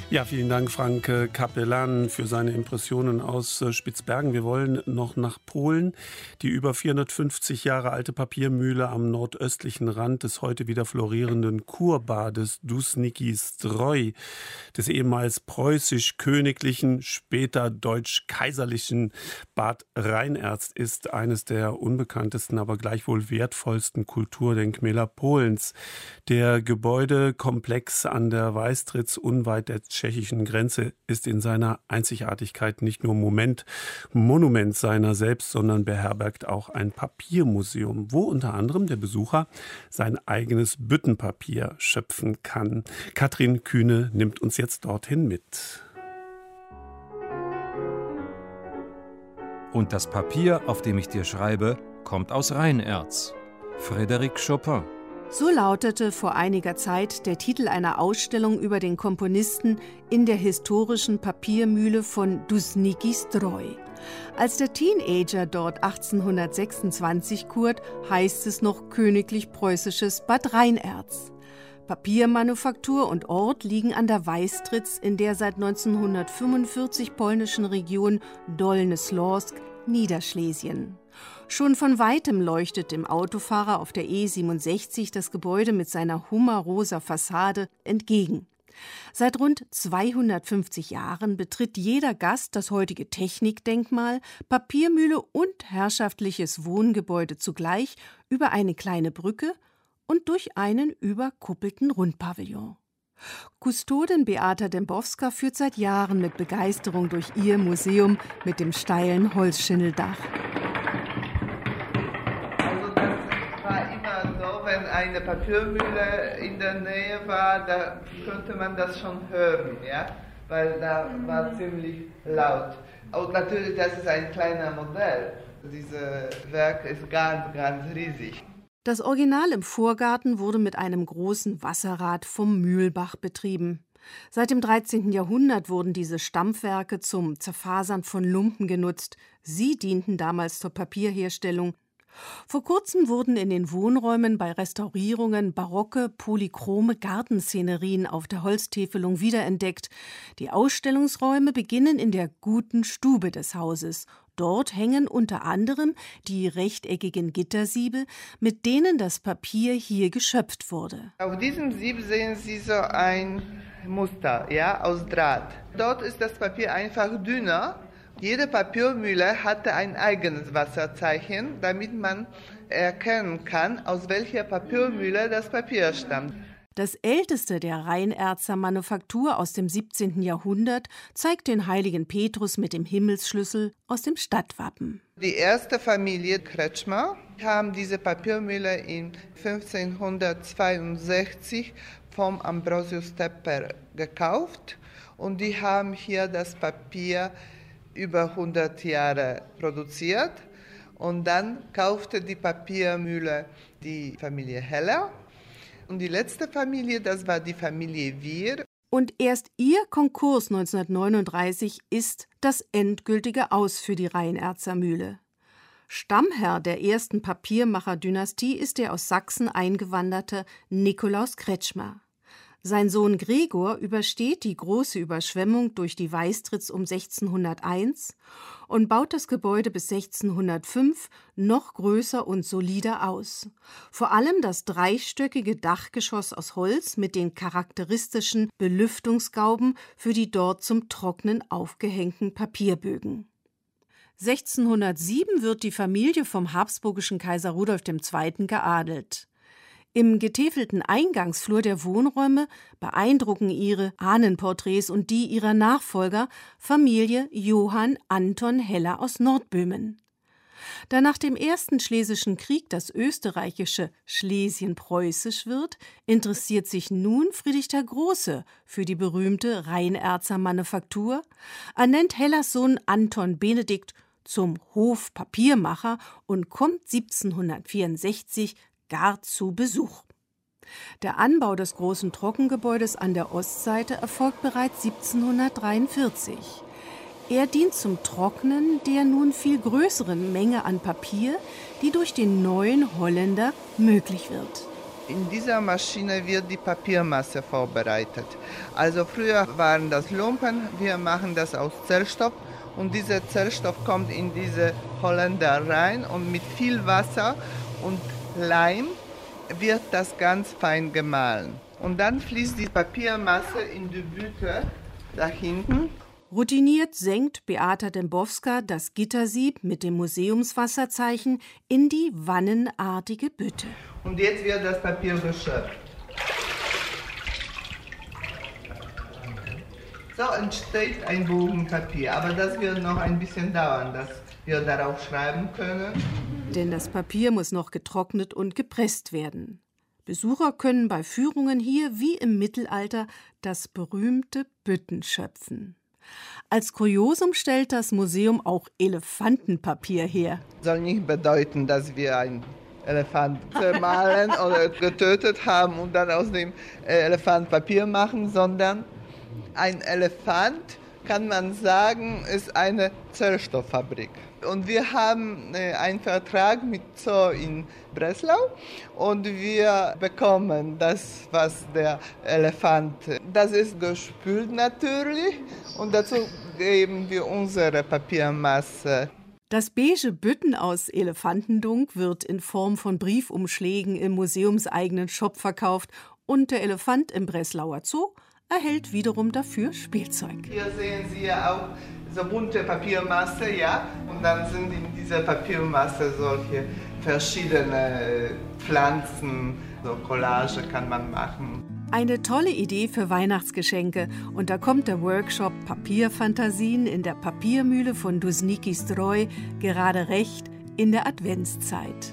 B: Ja, vielen Dank, Frank Capellan, für seine Impressionen aus Spitzbergen. Wir wollen noch nach Polen. Die über 450 Jahre alte Papiermühle am nordöstlichen Rand des heute wieder florierenden Kurbades Dusniki Zdrój, des ehemals preußisch-königlichen, später deutsch-kaiserlichen Bad Rheinerz, ist eines der unbekanntesten, aber gleichwohl wertvollsten Kulturdenkmäler Polens. Der Gebäudekomplex an der Weistritz unweit der tschechischen Grenze ist in seiner Einzigartigkeit nicht nur Monument seiner selbst, sondern beherbergt auch ein Papiermuseum, wo unter anderem der Besucher sein eigenes Büttenpapier schöpfen kann. Katrin Kühne nimmt uns jetzt dorthin mit.
O: Und das Papier, auf dem ich dir schreibe, kommt aus Rheinerz. Frédéric Chopin.
P: So lautete vor einiger Zeit der Titel einer Ausstellung über den Komponisten in der historischen Papiermühle von Dusniki Zdrój. Als der Teenager dort 1826 kurt, heißt es noch königlich preußisches Bad Rheinerz. Papiermanufaktur und Ort liegen an der Weistritz in der seit 1945 polnischen Region Dolny Śląsk, Niederschlesien. Schon von weitem leuchtet dem Autofahrer auf der E67 das Gebäude mit seiner hummerrosa Fassade entgegen. Seit rund 250 Jahren betritt jeder Gast das heutige Technikdenkmal, Papiermühle und herrschaftliches Wohngebäude zugleich über eine kleine Brücke und durch einen überkuppelten Rundpavillon. Kustodin Beata Dembowska führt seit Jahren mit Begeisterung durch ihr Museum mit dem steilen Holzschindeldach.
T: Wenn eine Papiermühle in der Nähe war, da konnte man das schon hören, ja? Weil da war ziemlich laut. Und natürlich, das ist ein kleiner Modell. Dieses Werk ist ganz, ganz riesig.
P: Das Original im Vorgarten wurde mit einem großen Wasserrad vom Mühlbach betrieben. Seit dem 13. Jahrhundert wurden diese Stampfwerke zum Zerfasern von Lumpen genutzt. Sie dienten damals zur Papierherstellung. Vor kurzem wurden in den Wohnräumen bei Restaurierungen barocke, polychrome Gartenszenerien auf der Holztäfelung wiederentdeckt. Die Ausstellungsräume beginnen in der guten Stube des Hauses. Dort hängen unter anderem die rechteckigen Gittersiebe, mit denen das Papier hier geschöpft wurde.
T: Auf diesem Sieb sehen Sie so ein Muster, ja, aus Draht. Dort ist das Papier einfach dünner. Jede Papiermühle hatte ein eigenes Wasserzeichen, damit man erkennen kann, aus welcher Papiermühle das Papier stammt.
P: Das älteste der Rheinerzer Manufaktur aus dem 17. Jahrhundert zeigt den heiligen Petrus mit dem Himmelsschlüssel aus dem Stadtwappen.
T: Die erste Familie Kretschmer haben diese Papiermühle in 1562 vom Ambrosius Tepper gekauft und die haben hier das Papier über 100 Jahre produziert und dann kaufte die Papiermühle die Familie Heller und die letzte Familie, das war die Familie Wier.
P: Und erst ihr Konkurs 1939 ist das endgültige Aus für die Rheinerzer Mühle. Stammherr der ersten Papiermacher-Dynastie ist der aus Sachsen eingewanderte Nikolaus Kretschmer. Sein Sohn Gregor übersteht die große Überschwemmung durch die Weistritz um 1601 und baut das Gebäude bis 1605 noch größer und solider aus. Vor allem das dreistöckige Dachgeschoss aus Holz mit den charakteristischen Belüftungsgauben für die dort zum Trocknen aufgehängten Papierbögen. 1607 wird die Familie vom habsburgischen Kaiser Rudolf II. Geadelt. Im getäfelten Eingangsflur der Wohnräume beeindrucken ihre Ahnenporträts und die ihrer Nachfolger Familie Johann Anton Heller aus Nordböhmen. Da nach dem Ersten Schlesischen Krieg das österreichische Schlesien preußisch wird, interessiert sich nun Friedrich der Große für die berühmte Rheinerzer Manufaktur, ernennt Hellers Sohn Anton Benedikt zum Hofpapiermacher und kommt 1764 gar zu Besuch. Der Anbau des großen Trockengebäudes an der Ostseite erfolgt bereits 1743. Er dient zum Trocknen der nun viel größeren Menge an Papier, die durch den neuen Holländer möglich wird.
T: In dieser Maschine wird die Papiermasse vorbereitet. Also früher waren das Lumpen, wir machen das aus Zellstoff und dieser Zellstoff kommt in diese Holländer rein und mit viel Wasser und Leim wird das ganz fein gemahlen. Und dann fließt die Papiermasse in die Büte da hinten.
P: Routiniert senkt Beata Dembowska das Gittersieb mit dem Museumswasserzeichen in die wannenartige Bütte.
T: Und jetzt wird das Papier geschöpft. So entsteht ein Bogen Papier, aber das wird noch ein bisschen dauern, dass wir darauf schreiben können.
P: Denn das Papier muss noch getrocknet und gepresst werden. Besucher können bei Führungen hier wie im Mittelalter das berühmte Bütten schöpfen. Als Kuriosum stellt das Museum auch Elefantenpapier her.
T: Soll nicht bedeuten, dass wir einen Elefant zermahlen oder getötet haben und dann aus dem Elefant Papier machen, sondern ein Elefant, kann man sagen, ist eine Zellstofffabrik. Und wir haben einen Vertrag mit Zoo in Breslau und wir bekommen das, was der Elefant, das ist gespült natürlich und dazu geben wir unsere Papiermasse.
P: Das beige Bütten aus Elefantendunk wird in Form von Briefumschlägen im museumseigenen Shop verkauft und der Elefant im Breslauer Zoo erhält wiederum dafür Spielzeug.
T: Hier sehen Sie ja auch so bunte Papiermasse, ja, und dann sind in dieser Papiermasse solche verschiedene Pflanzen, so Collage kann man machen.
P: Eine tolle Idee für Weihnachtsgeschenke und da kommt der Workshop Papierfantasien in der Papiermühle von Dužnický stroj gerade recht in der Adventszeit.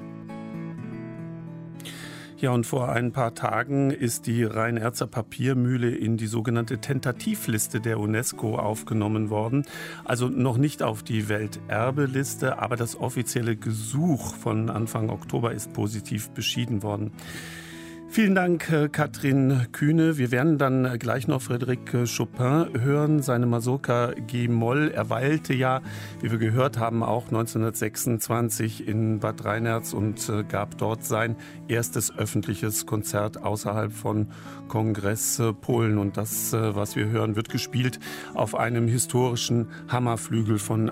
B: Ja, und vor ein paar Tagen ist die Rhein-Erzer Papiermühle in die sogenannte Tentativliste der UNESCO aufgenommen worden. Also noch nicht auf die Welterbeliste, aber das offizielle Gesuch von Anfang Oktober ist positiv beschieden worden. Vielen Dank, Katrin Kühne. Wir werden dann gleich noch Frédéric Chopin hören, seine Mazurka G-Moll. Er weilte ja, wie wir gehört haben, auch 1926 in Bad Rheinerz und gab dort sein erstes öffentliches Konzert außerhalb von Kongress Polen. Und das, was wir hören, wird gespielt auf einem historischen Hammerflügel von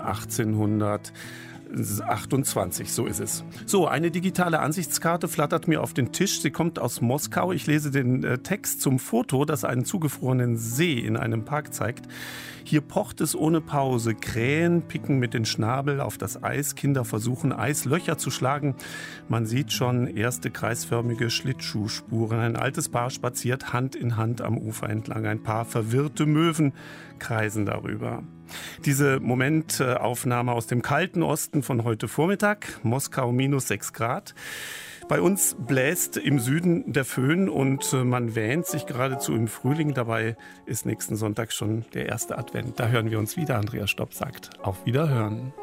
B: 1828, so ist es. So, eine digitale Ansichtskarte flattert mir auf den Tisch. Sie kommt aus Moskau. Ich lese den Text zum Foto, das einen zugefrorenen See in einem Park zeigt. Hier pocht es ohne Pause. Krähen picken mit den Schnabel auf das Eis. Kinder versuchen, Eislöcher zu schlagen. Man sieht schon erste kreisförmige Schlittschuhspuren. Ein altes Paar spaziert Hand in Hand am Ufer entlang. Ein paar verwirrte Möwen kreisen darüber. Diese Momentaufnahme aus dem kalten Osten von heute Vormittag, Moskau -6 Grad. Bei uns bläst im Süden der Föhn und man wähnt sich geradezu im Frühling. Dabei ist nächsten Sonntag schon der erste Advent. Da hören wir uns wieder. Andreas Stopp sagt auf Wiederhören.